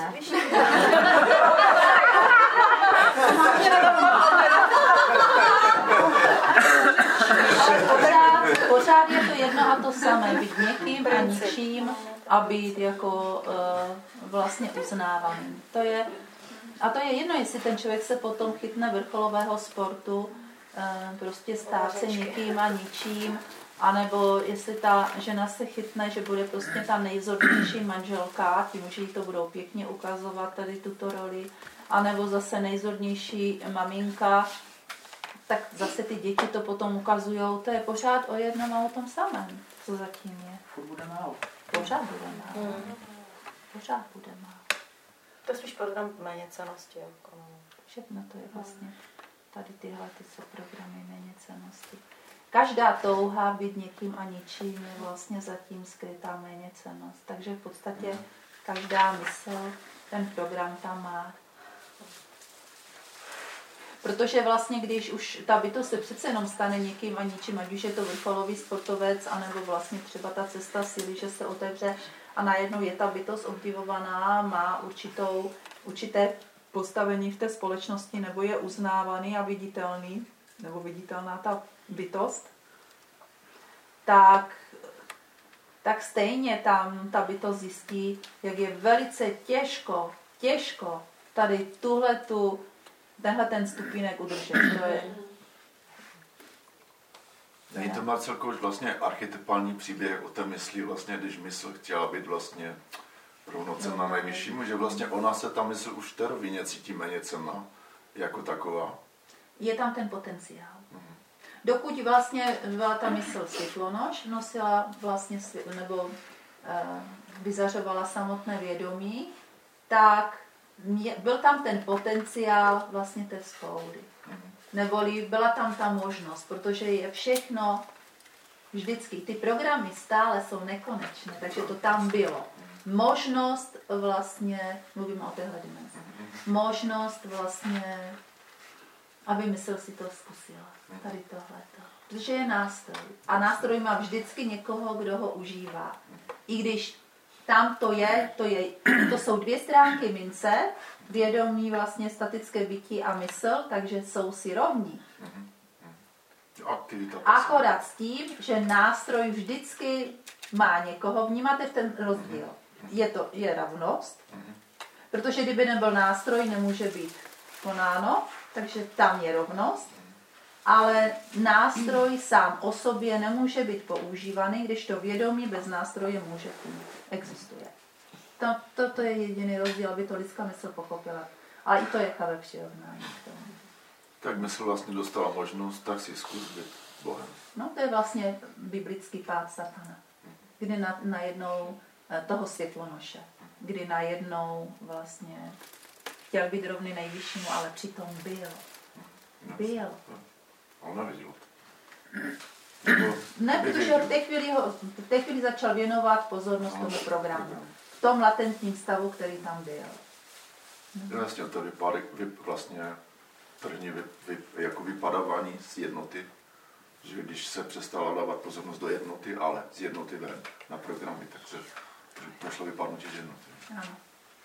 B: Ale Pořád je to jedno a to samé, být někým a ničím a být jako vlastně uznávaným. To je jedno, jestli ten člověk se potom chytne vrcholového sportu, prostě stát se někým a ničím, anebo jestli ta žena se chytne, že bude prostě ta nejzornější manželka, tím, že jí to budou pěkně ukazovat tady tuto roli, anebo zase nejzornější maminka, tak zase ty děti to potom ukazujou, to je pořád o jednom a o tom samém, co zatím je.
D: Furt bude málo.
B: Pořád bude málo. Pořád bude málo.
E: To je spíš program méněcennosti. Jako.
B: Všechno to je vlastně, tady tyhle ty jsou programy méněcennosti. Každá touha být někým a ničím je vlastně zatím skrytá méněcennost. Takže v podstatě každá mysl ten program tam má. Protože vlastně, když už ta bytost se přece jenom stane někým a ničím, ať už je to vrcholový sportovec, anebo vlastně třeba ta cesta síly, že se otevře a najednou je ta bytost obdivovaná, má určité postavení v té společnosti, nebo je uznávaný a viditelný, nebo viditelná ta bytost, tak stejně tam ta bytost zjistí, jak je velice těžko tady tenhle ten stupínek udržet. To je...
A: Není to, Marcelko, už vlastně archetypální příběh o té mysli, vlastně, když mysl chtěla být vlastně rovnocenná nejvyššímu, že vlastně ona se ta mysl už v té rovině cítí méně cenná jako taková?
B: Je tam ten potenciál. Dokud vlastně byla ta mysl světlonož, nosila vlastně nebo vyzařovala samotné vědomí, tak byl tam ten potenciál vlastně té spoudy. Neboli byla tam ta možnost, protože je všechno vždycky. Ty programy stále jsou nekonečné, takže to tam bylo. Možnost vlastně, mluvíme o téhle dimenzi, možnost vlastně, aby mysl si to zkusila. Tady tohleto. Protože je nástroj. A nástroj má vždycky někoho, kdo ho užívá. I když tam to jsou dvě stránky mince, vědomí vlastně statické bytí a mysl, takže jsou si rovní. Akorát s tím, že nástroj vždycky má někoho, vnímáte v ten rozdíl. Je rovnost, protože kdyby nebyl nástroj, nemůže být konáno, takže tam je rovnost, ale nástroj sám o sobě nemůže být používaný, když to vědomí bez nástroje může být. Existuje. To je jediný rozdíl, aby to lidská mysl pochopila. Ale i to je chápe přirovnání.
A: Tak mysl vlastně dostala možnost, tak si zkus být Bohem.
B: No to je vlastně biblický pád satana. Kdy najednou toho světlonoše. Kdy najednou vlastně chtěl být rovný nejvyššímu, ale přitom byl. Byl.
A: A on neviděl.
B: Ne, protože v té chvíli začal věnovat pozornost tomu programu. V tom latentním stavu, který tam byl.
A: Vlastně to vypadá vlastně první jako vypadávání z jednoty, že když se přestala dávat pozornost do jednoty, ale z jednoty ven na programy, takže došlo vypadnutí z jednoty.
B: Ano.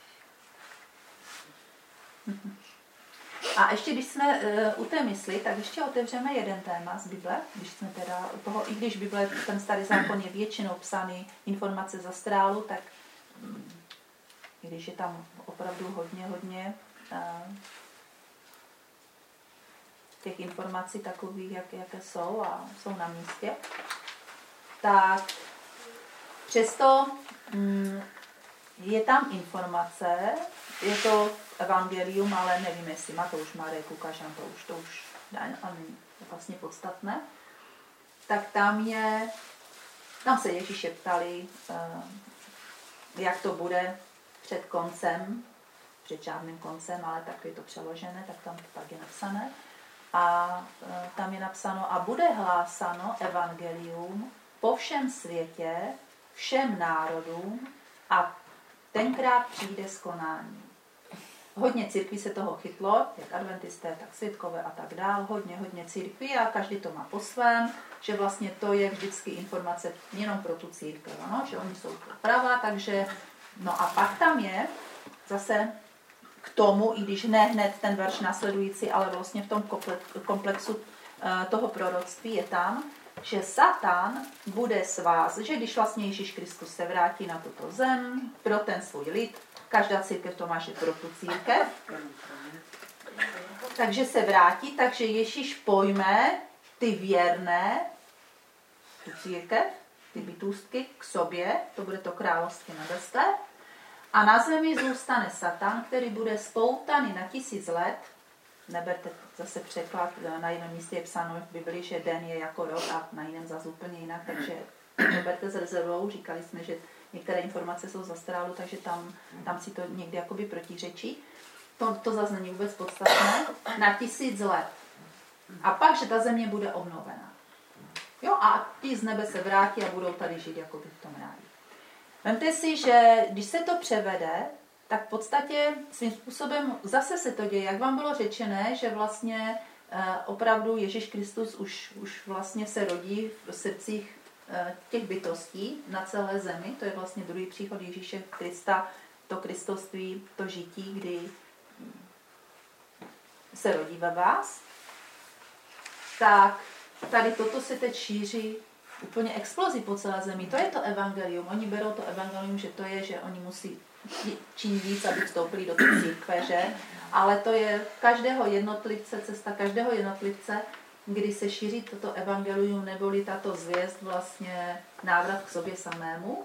B: A ještě když jsme u té mysli, tak ještě otevřeme jeden téma z Bible, když jsme teda u toho, i když Bible, ten starý zákon je většinou psaný informace z astrálu, tak i když je tam opravdu hodně těch informací takových, jaké jsou a jsou na místě, tak přesto je tam informace, je to evangelium, ale nevím, jestli Matouš, Marek, Lukáš, to už je vlastně podstatné. Tak tam se Ježíše ptali, jak to bude před koncem, před žádným koncem, ale tak je to přeložené, tak tam tak je napsané. A tam je napsáno, a bude hlásáno evangelium po všem světě, všem národům a tenkrát přijde skonání. Hodně církví se toho chytlo, jak adventisté, tak světkové a tak dál, hodně církví a každý to má po svém, že vlastně to je vždycky informace jenom pro tu církev, ano? Že oni jsou pravá, takže no a pak tam je zase k tomu, i když ne hned ten verš následující, ale vlastně v tom komplexu toho proroctví je tam, že Satan bude svázat, že když vlastně Ježíš Kristus se vrátí na tuto zem pro ten svůj lid, každá církev to má, že pro tu církev, takže se vrátí, takže Ježíš pojme ty věrné, tu církev, ty bytůstky k sobě, to bude to království nebeské, a na zemi zůstane Satan, který bude spoutaný na 1000 let. Neberte zase překlad, na jednom místě je psáno v Biblii, že den je jako rok a na jiném zase úplně jinak, takže neberte s rezervou. Říkali jsme, že některé informace jsou zastaralé, takže tam si to někdy jakoby protiřečí. To zase není vůbec podstatné. Na 1000 let. A pak, že ta země bude obnovena. Jo, a ti z nebe se vrátí a budou tady žít jako v tom ráji. Vemte si, že když se to převede, tak v podstatě svým způsobem zase se to děje, jak vám bylo řečené, že vlastně opravdu Ježíš Kristus už vlastně se rodí v srdcích těch bytostí na celé zemi. To je vlastně druhý příchod Ježíše Krista, to kristovství, to žití, kdy se rodí ve vás. Tak tady toto se teď šíří úplně explozí po celé zemi. To je to evangelium. Oni berou to evangelium, že to je, že oni musí čím víc, aby vstoupili do té církve, že? Ale to je každého jednotlivce, cesta každého jednotlivce, kdy se šíří toto evangelium, neboli tato zvěst vlastně návrat k sobě samému.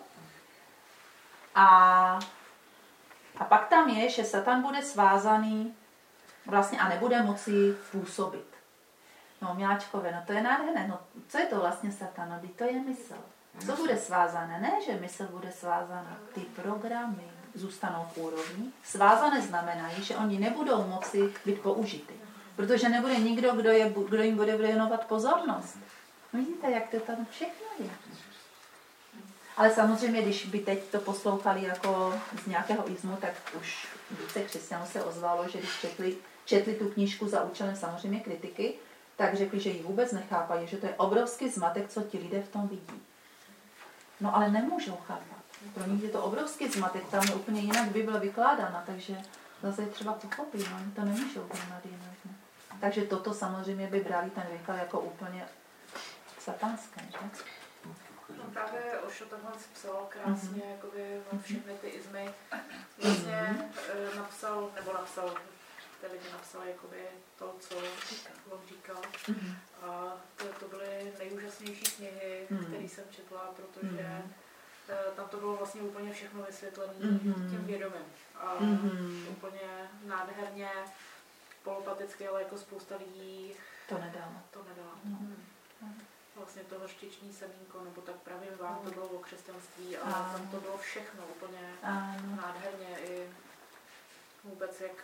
B: A pak tam je, že Satan bude svázaný vlastně a nebude moci působit. No, Miláčkové, no to je nádherné. No, co je to vlastně Satan? No, to je mysl. Co bude svázané? Ne, že mysl bude svázaná. Ty programy zůstanou v úrovni. Svázané znamenají, že oni nebudou moci být použity. Protože nebude nikdo, kdo jim bude věnovat pozornost. Vidíte, jak to tam všechno je. Ale samozřejmě, když by teď to poslouchali jako z nějakého izmu, tak už více křesťanů se ozvalo, že když četli tu knížku za účelem samozřejmě kritiky, tak řekli, že ji vůbec nechápají, že to je obrovský zmatek, co ti lidé v tom vidí. No ale nemůžou chápat. Pro nich je to obrovský zmatek, tam je úplně jinak Bible vykládána, takže zase je třeba pochopit, no, oni to nemůžou vnímat jinak. Ne? Takže toto samozřejmě by brali ten výklad jako úplně satanské, že?
F: No právě Osho tohle psal krásně, jakoby všechny ty izmy. Vlastně napsal, ty lidi napsali jakoby to, co on říkal. A to byly nejúžasnější knihy, které jsem četla, protože tam to bylo vlastně úplně všechno vysvětlené tím vědomím. A úplně nádherně, polopaticky, ale jako spousta lidí
B: to nedala.
F: Vlastně to hořčiční semínko, nebo tak pravím vám, to bylo o křesťanství, ale tam to bylo všechno úplně nádherně i vůbec jak...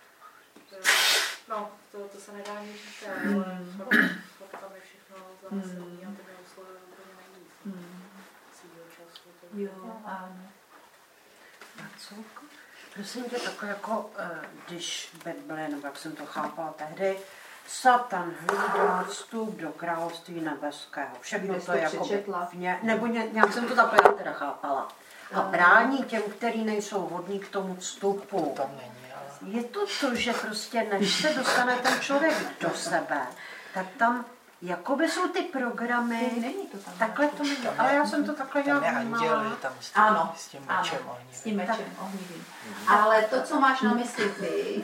F: No, to se nedá nic říct, ale fakt tam je všechno zamyslený a to mě oslovuje úplně nejvíc. Svýho času.
B: Jo, ano.
G: Marcelko? Prosím tě, takové jako, když Bible, nebo jak jsem to chápala tehdy, Satan hlídá vstup do království nebeského. Všechno to je jako nebo nějak jsem to takhle teda chápala. A brání těm, kteří nejsou hodní k tomu vstupu.
N: Tam není.
G: Je to to, že prostě než se dostane ten člověk do sebe, tak tam jakoby jsou ty programy,
B: není to tam,
G: takhle to není, ale já jsem to takhle nějak vnímala.
B: Ano,
N: s tím mečem ohnivým.
B: S tím mečem ohnivým. Ale to, co máš na mysli ty,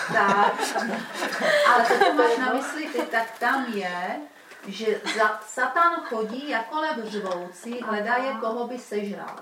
B: tak tam je, že Satan chodí jako lev řvoucí, hledá je, koho by sežral.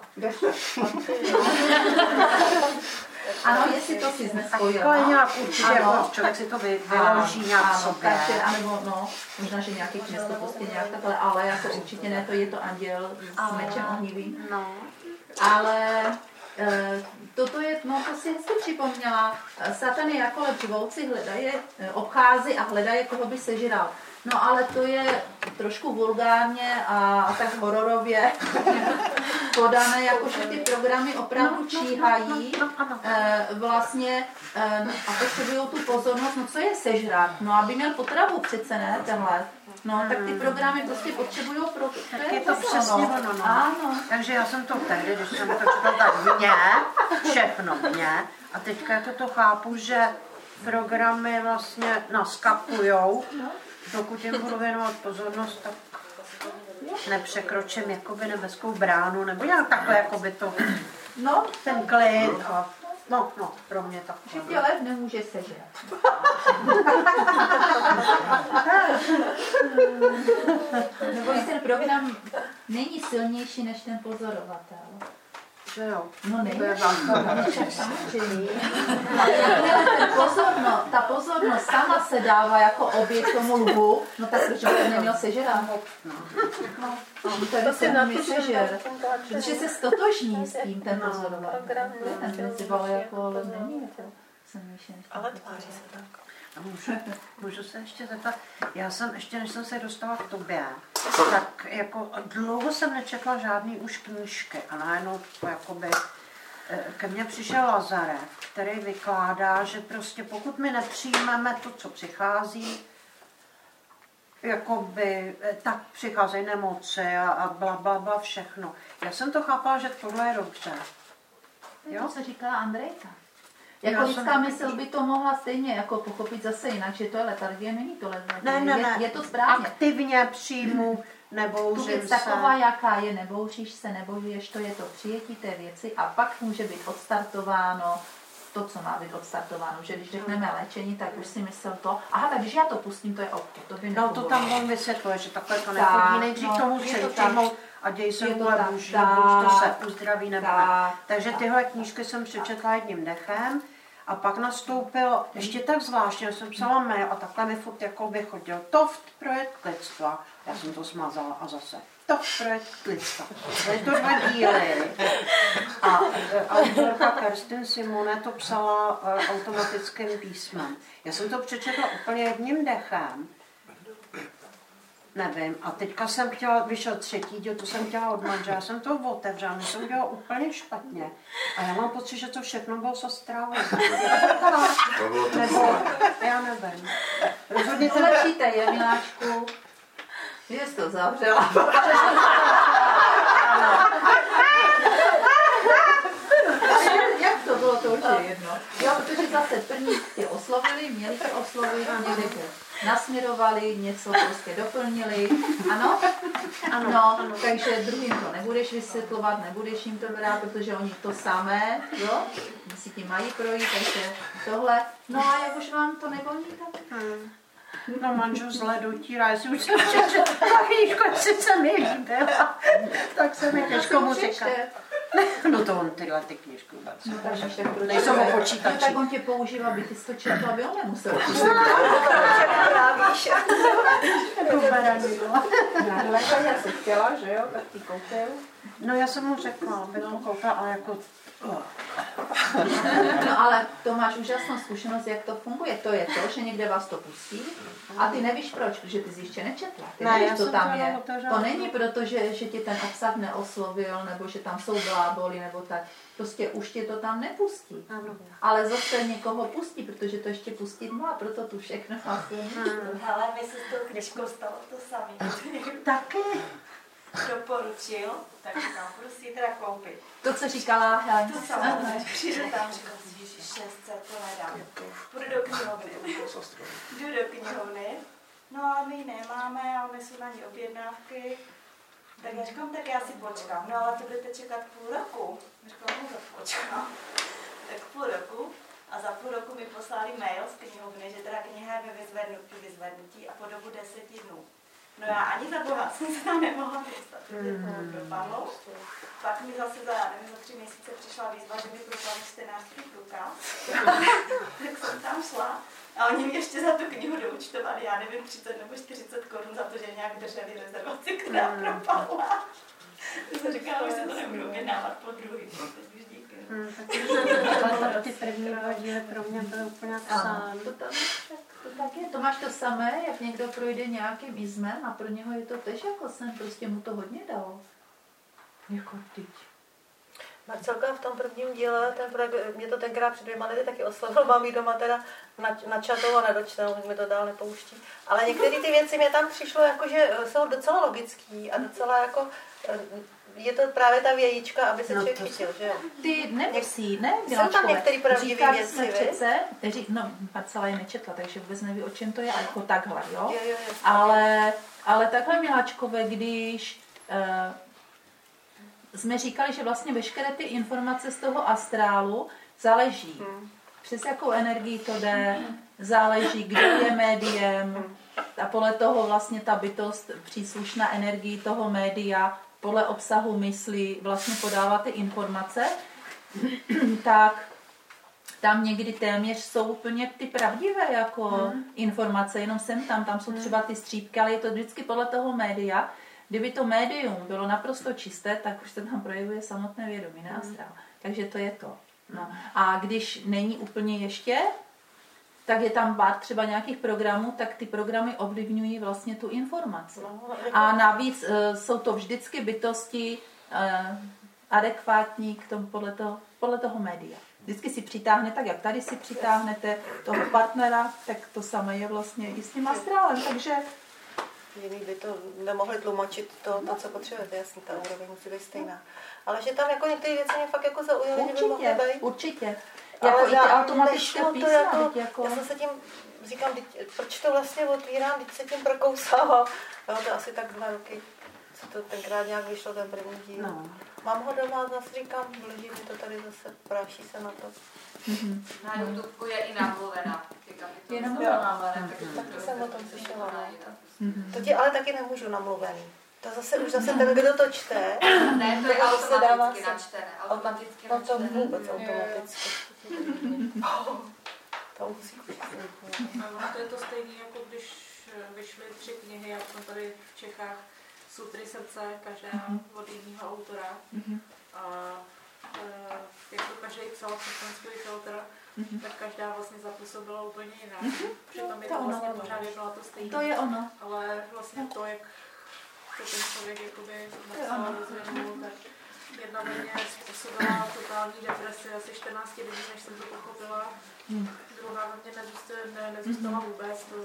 B: Ano, jestli to si nespojila.
G: Takhle nějak určitě, člověk si to vyloží nějak sobě.
B: Takže, anebo no, možná, že nějaký kněz to prostě nějak takhle, ale jako určitě ne, to je to anděl s mečem ohnivým.
G: No.
B: Ale toto je, no to si hezky připomněla, Satan je jako lev živoucí, obchází a hledaje, koho by sežral. No ale to je trošku vulgárně a tak hororově podané, jakože ty programy opravdu číhají vlastně a potřebují tu pozornost. No co je sežrat? No aby měl potravu přece, ne, tenhle. No tak ty programy prostě potřebují pro to.
G: Tak je to přesně ono, no. Ano. Takže já jsem to tehdy, když jsem to četla, tak mě, všechno mě. A teďka jako to chápu, že programy vlastně naskakujou. Dokud jim budu věnovat pozornost, tak nepřekročím jakoby nebeskou bránu, nebo nějak takhle jakoby to, no, ten klid a no, pro mě takhle.
B: Že tě lev nemůže sežrat. Nebo ten program není silnější než ten pozorovatel.
G: Že jo.
B: No nejlepší. Samozřejmě. Ale ta pozornost sama se dává jako oběť tomu lvu, no tak proč by to neměl sežrat? To se na to sežer. Protože se stotožní s tím ten pozorovatel. Ten princip ale jako není jako silnější než ten.
E: Ale tváří se tak.
G: Můžu se ještě zeptat, já jsem ještě, než jsem se dostala k tobě, tak jako dlouho jsem nečetla žádný už knížky a najednou jakoby ke mně přišel Lazarev, který vykládá, že prostě pokud my nepřijmeme to, co přichází, jakoby, tak přicházejí nemoci a bla, všechno. Já jsem to chápala, že tohle je dobře.
B: Jo? To, co říkala Andrejka. Jako lidská mysl by to mohla stejně jako pochopit zase jinak, že to je letargie, není to letargie.
G: Ne.
B: Je to správně.
G: Aktivně přijmu, nebouřím se.
B: Taková, jaká je, nebouříš se, nebojuješ, to je to přijetí té věci a pak může být odstartováno to, co má být odstartováno. Že když řekneme léčení, tak už si myslel to, aha, tak když já to pustím, to je OK.
G: No to tam on vysvětluje, že takhle to nechodí, nejdřív tomu přijmout a děj se vůle Boží, buď to se uzdraví nebo ne. Takže tyhle knížky jsem přečetla jedním dechem a pak nastoupil, ještě tak zvláštně, jsem psala mail a takhle mi furt jako vychodil TOFT projekt lidstva. Já jsem to smazala a zase TOFT projekt lidstva. Byly to 2 díly a autorka Kerstin Simone to psala automatickým písmem. Já jsem to přečetla úplně jedním dechem. Nevím. A teďka jsem chtěla, vyšel 3. díl, to jsem chtěla od manžela, já jsem to otevřela, mě jsem udělala úplně špatně. A já mám pocit, že to všechno bylo s Ostravou.
A: To bylo to
G: nebo, já nevím.
B: Rozhodně to lepšíte, je, miláčku. Že jsi to zavřela. Jak to bylo, to už je jedno. Jo, protože zase první tě oslovili, měli tě oslovit, měli tě nasměrovali, něco prostě doplnili. Ano? Ano. Takže druhým to nebudeš vysvětlovat, nebudeš jim to brát, protože oni to samé, jo? Si tím mají projít, takže tohle. No a jak už vám to nevoní, tak...
G: No manžel zle dotírá, jestli už jsem že ta knížka sice mi líbila, tak se mi těžko mu říká. No to on tyhle ty knížky vůbec.
B: No, takže
G: nejsou o počítači.
B: Tak on tě používá, aby ty to četla, aby on nemusel. Já se chtěla, že jo, tak ti koupil.
G: No já jsem mu řekla, aby to koupil, ale jako...
B: No ale to máš úžasnou zkušenost, jak to funguje. To je to, že někde vás to pustí a ty nevíš proč, protože ty jsi ještě nečetla. Ty nevíš, co tam je. To není proto, že ti ten obsah neoslovil, nebo že tam jsou bláboli, nebo tak. Prostě už tě to tam nepustí. Ale zase někoho pustí, protože to ještě pustit má, proto tu všechno asi.
N: Ale my se s tou knížkou stalo to samé.
G: Taky.
N: Doporučil, tak říkám, budu si ji teda koupit.
B: To, co říkala Helen.
N: To samozřejmě, přijde tam, říkám si, že 600 to nedám. Půjdu do knihovny. Jdu do knihovny, no a my ji nemáme a oni jsou na ní objednávky. Tak já říkám, tak já si počkám. No ale to budete čekat půl roku. Říkám, no tak počkám. Tak půl roku. A za půl roku mi poslali mail z knihovny, že teda kniha je ve vyzvednutí a po dobu 10 dnů. No já ani za boha jsem se tam nemohla dostat, protože to dopadlo. Pak mi zase za 3 měsíce přišla výzva, že mi propali 14 průkaz. Tak jsem tam šla a oni mi ještě za tu knihu doučtovali, já nevím, 30 nebo 40 korun za to, že nějak drželi rezervaci, která propadla. To jsem říkala, už se to nebudu objednávat po druhý, protože díky.
G: Ty první 2 díly pro mě byly úplně sám.
B: To tak je, to máš to samé, jak někdo projde nějakým izmem a pro něho je to tež jako sen, prostě mu to hodně dalo. Jako teď.
E: Marcelka v tom prvním díle, mě to tenkrát před 2 lety taky oslovil, mám jí doma teda načatou a nedočtenou, mi to dál nepouští. Ale některé ty věci mě tam přišlo, jako, že jsou docela logický a docela jako... Je to právě ta vějíčka, aby se člověk chytil, že jo?
B: Ty nemusí, ne?
E: Jsou tam některé pravdivé věci,
B: přece, no, Marcela je nečetla, takže vůbec neví, o čem to je, jako takhle, jo?
E: Jo.
B: Ale takhle, miláčkové, když jsme říkali, že vlastně veškeré ty informace z toho astrálu záleží, přes jakou energii to jde, záleží, kdo je médiem a podle toho vlastně ta bytost příslušná energii toho média, podle obsahu mysli vlastně podává ty informace, tak tam někdy téměř jsou úplně ty pravdivé jako informace, jenom tam jsou třeba ty střípky, ale je to vždycky podle toho média. Kdyby to médium bylo naprosto čisté, tak už se tam projevuje samotné vědomí, ne astrál. Takže to je to. No. A když není úplně ještě, tak je tam pár třeba nějakých programů, tak ty programy ovlivňují vlastně tu informaci. A navíc jsou to vždycky bytosti adekvátní k tomu podle toho média. Vždycky si přitáhne, tak jak tady si přitáhnete toho partnera, tak to samé je vlastně i s tím astrálem. Takže
E: jiný by to nemohli tlumočit to, co potřebujete, jasně, ta úroveň musí být stejná. Ale že tam jako některé věci mě fakt jako zaujaly, že by mohly být.
B: Určitě. Jako i ty automatické písma.
E: Jako... Já jsem se tím, říkám, proč to vlastně otvírám, teď se tím prokousávám. Jo, to asi tak 2 roky, co to tenkrát nějak vyšlo, ten první díl. No. Mám ho doma, zase říkám, leží mi to tady zase, práší se na to.
C: Na YouTube je i namluvená.
B: Je namluvená.
E: Taky jsem o tom slyšela. To ti ale taky nemůžu namluvený. To zase už ten, kdo to čte,
C: ne, to je automaticky načtené. Automaticky
E: no to vůbec automaticky. To musí
M: to je to stejné, jako když vyšly 3 knihy, jak jsme tady v Čechách, Sutry srdce, každá od jiného autora. A jak to každý psal přes ten svůj filtr, tak každá vlastně zapůsobila úplně jinak. Přitom je to vlastně pořád jedno a to stejné.
B: To je ono.
M: Ale vlastně to, jak to ten člověk jakoby napsal rozvěnul, tak jedna mě způsobila totální depresi asi 14 dní, než jsem to pochopila. Druhá mě nezůstala vůbec, to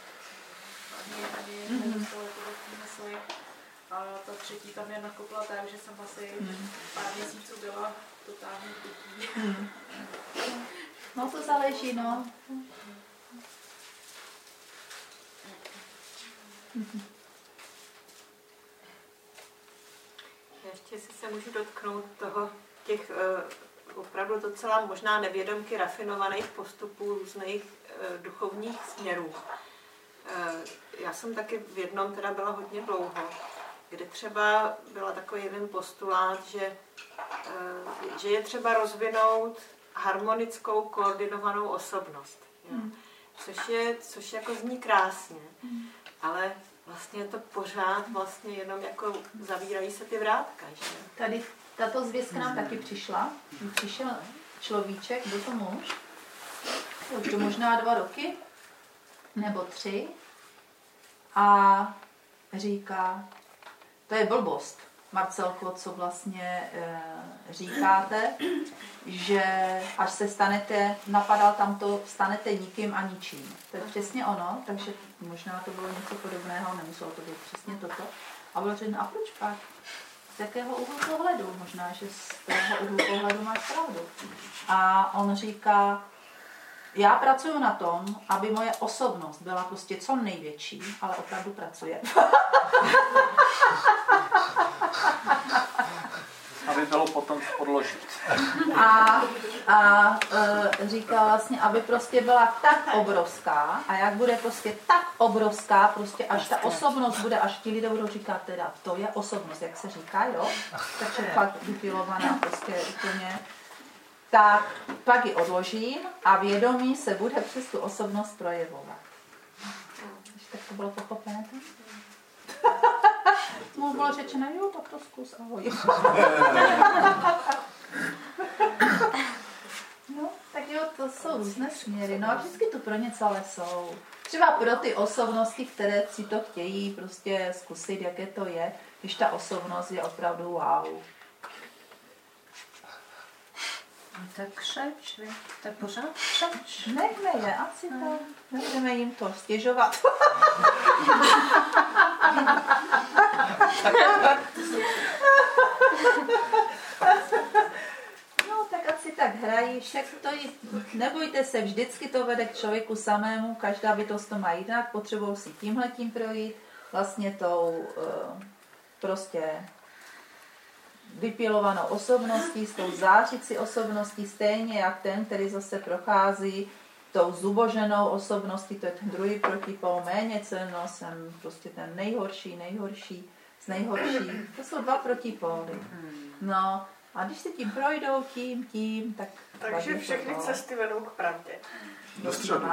M: ani nezůstala jako v mysli. A ta třetí tam je nakopla tak, že jsem asi pár měsíců byla totální pití.
B: No to záleží, no.
H: Ještě si se můžu dotknout těch opravdu docela možná nevědomky rafinovaných postupů různých duchovních směrů. Já jsem taky v jednom teda byla hodně dlouho, kde třeba byla takový jeden postulát, že je třeba rozvinout harmonickou, koordinovanou osobnost. Jo? Což jako zní krásně, ale vlastně je to pořád vlastně jenom jako zavírají se ty vrátka. Že?
B: Tady tato zvěst k nám taky přišla. Přišel človíček, byl to muž, už to možná 2 roky, nebo 3, a říká, to je blbost, Marcelko, co vlastně říkáte, že až se stanete, napadal tam to, stanete nikým a ničím. To je přesně ono, takže možná to bylo něco podobného, nemuselo to být přesně toto. A bylo řečeno, a proč pak? Z jakého úhlu pohledu? Možná, že z toho úhlu pohledu máš pravdu. A on říká, já pracuji na tom, aby moje osobnost byla prostě co největší, ale opravdu pracuje.
D: Aby bylo potom podložit.
B: A říká vlastně, aby prostě byla tak obrovská a jak bude prostě tak obrovská, prostě až ta osobnost bude, až ti lidé budou říkat teda, to je osobnost, jak se říká, jo? Takže fakt vypilovaná prostě úplně. Tak pak ji odložím a vědomí se bude přes tu osobnost projevovat. Tak to bylo pochopené? Mu bylo řečeno, jo, tak to zkus, ahoj. No, tak jo, to jsou různé směry, no a vždycky tu pro něco ale jsou. Třeba pro ty osobnosti, které si to chtějí prostě zkusit, jaké to je, když ta osobnost je opravdu wow.
G: Tak křeč, to je pořád křeč.
B: Nechme je, asi to, nebudeme jim to stěžovat. No, tak asi tak hrají, však to nebojte se, vždycky to vede k člověku samému, každá bytost to má jinak, potřebují si tímhletím projít, vlastně prostě vypilovanou osobností, s tou zářící osobností, stejně jak ten, který zase prochází tou zuboženou osobností, to je ten druhý protipol, méně cenno, jsem prostě ten nejhorší z nejhorší. To jsou dva protipóly. No, a když se tím projdou, tím, tak...
H: Takže všechny cesty vedou k pravdě.
A: Do středu.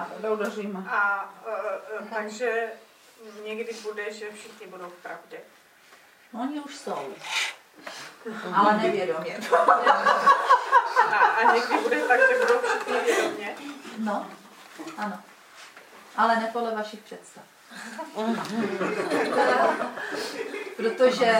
H: Takže někdy bude, že všichni budou v pravdě.
B: Oni už jsou. Ale nevědomě.
H: A někdy bude tak, že budou všichni vědomě.
B: No, ano. Ale ne podle vašich představ. Protože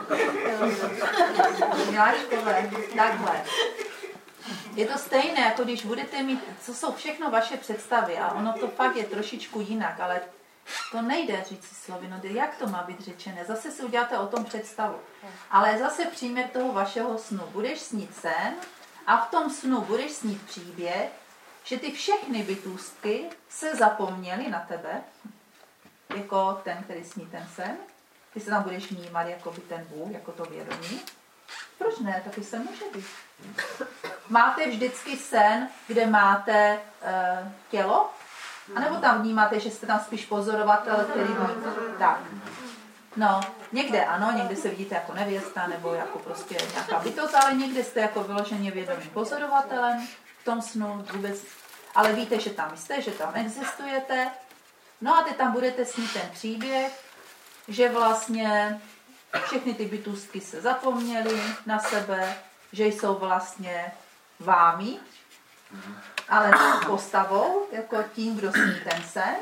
B: Miláčkové, takhle. Je to stejné, jako když budete mít, co jsou všechno vaše představy a ono to fakt je trošičku jinak, ale to nejde říct si slovy, no jak to má být řečené? Zase si uděláte o tom představu. Ale zase příměr toho vašeho snu. Budeš snít sen a v tom snu budeš snít příběh, že ty všechny bytůstky se zapomněly na tebe, jako ten, který sní ten sen. Ty se tam budeš vnímat jako by ten Bůh, jako to vědomí. Proč ne? Taky se může být. Máte vždycky sen, kde máte tělo? A nebo tam vnímáte, že jste tam spíš pozorovatel, který tak. No, někde ano, někde se vidíte jako nevěsta, nebo jako prostě nějaká bytost, ale někde jste jako vyloženě vědomým pozorovatelem v tom snu vůbec. Ale víte, že tam jste, že tam existujete. No a teď tam budete snít ten příběh, že vlastně všechny ty bytůstky se zapomněly na sebe, že jsou vlastně vámi, ale postavou, jako tím, kdo sní ten sen.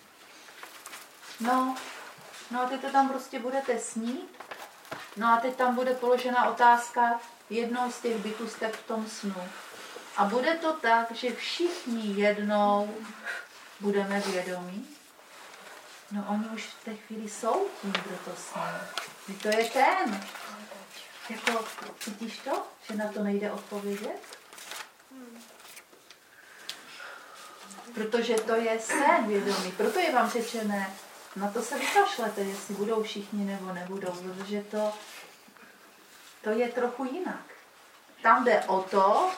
B: No a teď to tam prostě budete snít. No a teď tam bude položena otázka jednou z těch bytůstek v tom snu. A bude to tak, že všichni jednou budeme vědomí. No oni už v té chvíli jsou tím, kdo to sní. To je ten. Jako, cítíš to, že na to nejde odpovědět? Protože to je sen vědomí. Proto je vám řečené, na to se vykašlete, jestli budou všichni nebo nebudou, protože to je trochu jinak. Tam jde o to,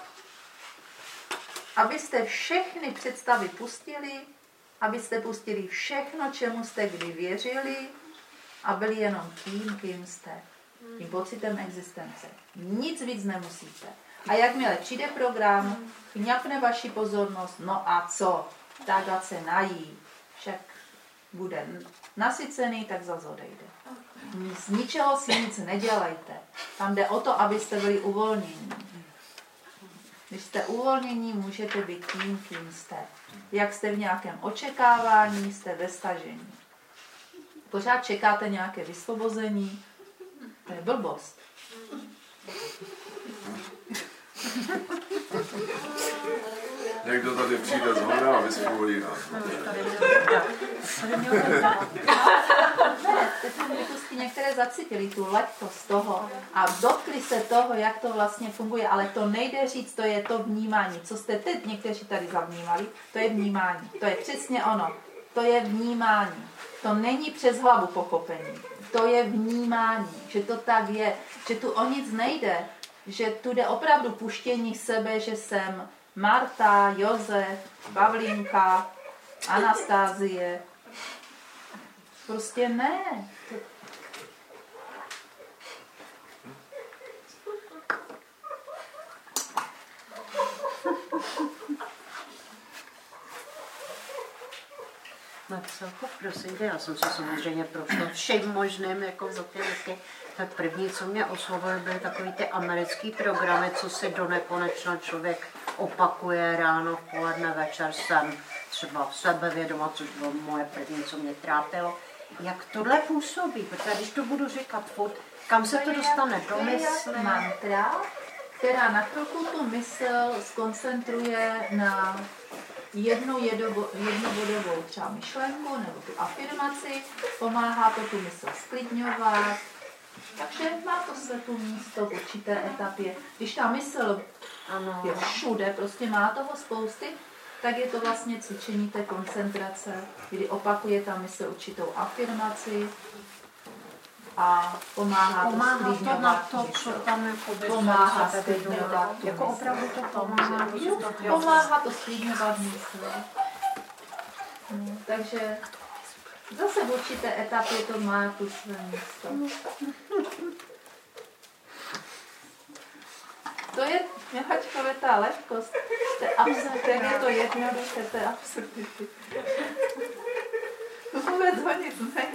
B: abyste všechny představy pustili, abyste pustili všechno, čemu jste kdy věřili a byli jenom tím, kým jste. Tím pocitem existence. Nic víc nemusíte. A jakmile přijde program, kňapne vaši pozornost, no a co? Tak ať se nají. Však bude nasycený, tak zase odejde. Z ničeho si nic nedělejte. Tam jde o to, abyste byli uvolnění. Když jste uvolnění, můžete být tím, kým jste. Jak jste v nějakém očekávání, jste ve stažení. Pořád čekáte nějaké vysvobození, to je blbost.
A: Někdo tady přijde z hora a vysvobodí nás.
B: Některé zacítili tu lehkost toho a dotkli se toho, jak to vlastně funguje, ale to nejde říct, to je to vnímání. Co jste teď někteří tady zavnímali, to je vnímání. To je přesně ono. To je vnímání. To není přes hlavu pochopení. To je vnímání, že to tak je, že tu o nic nejde, že tu jde opravdu puštění sebe, že jsem Marta, Josef, Pavlínka, Anastázie. Prostě ne.
G: Marcelko, prosím tě, já jsem se samozřejmě prošla všem možným jako za ty roky. Tak první, co mě oslovilo, byly takový ty americký programy, co si do nekonečna člověk opakuje ráno, v poledne, večer, jsem třeba sebevědoma, což bylo moje první, co mě trápilo. Jak tohle působí? Protože když to budu říkat furt, kam se to dostane? Do mysli?
B: Mantra, která na chvilku tu mysl skoncentruje na jednu bodovou třeba myšlenku nebo tu afirmaci, pomáhá to tu mysl sklidňovat. Takže má to své tu místo v určité etapě. Když ta mysl je všude, prostě má toho spousty, tak je to vlastně cvičení té koncentrace, kdy opakuje ta mysl určitou afirmaci. a pomáhá to
G: na to, co tam jako
B: pomáhá sklidňovat.
G: Jako opravdu to pomáhá.
B: Pomáhá to sklidňovat mysl. Takže zase v určité etapě to má tu své místo. To je Michačkové ta lehkost. Ten je to jednoduché, to je absurdity. Vůbec ho nic není.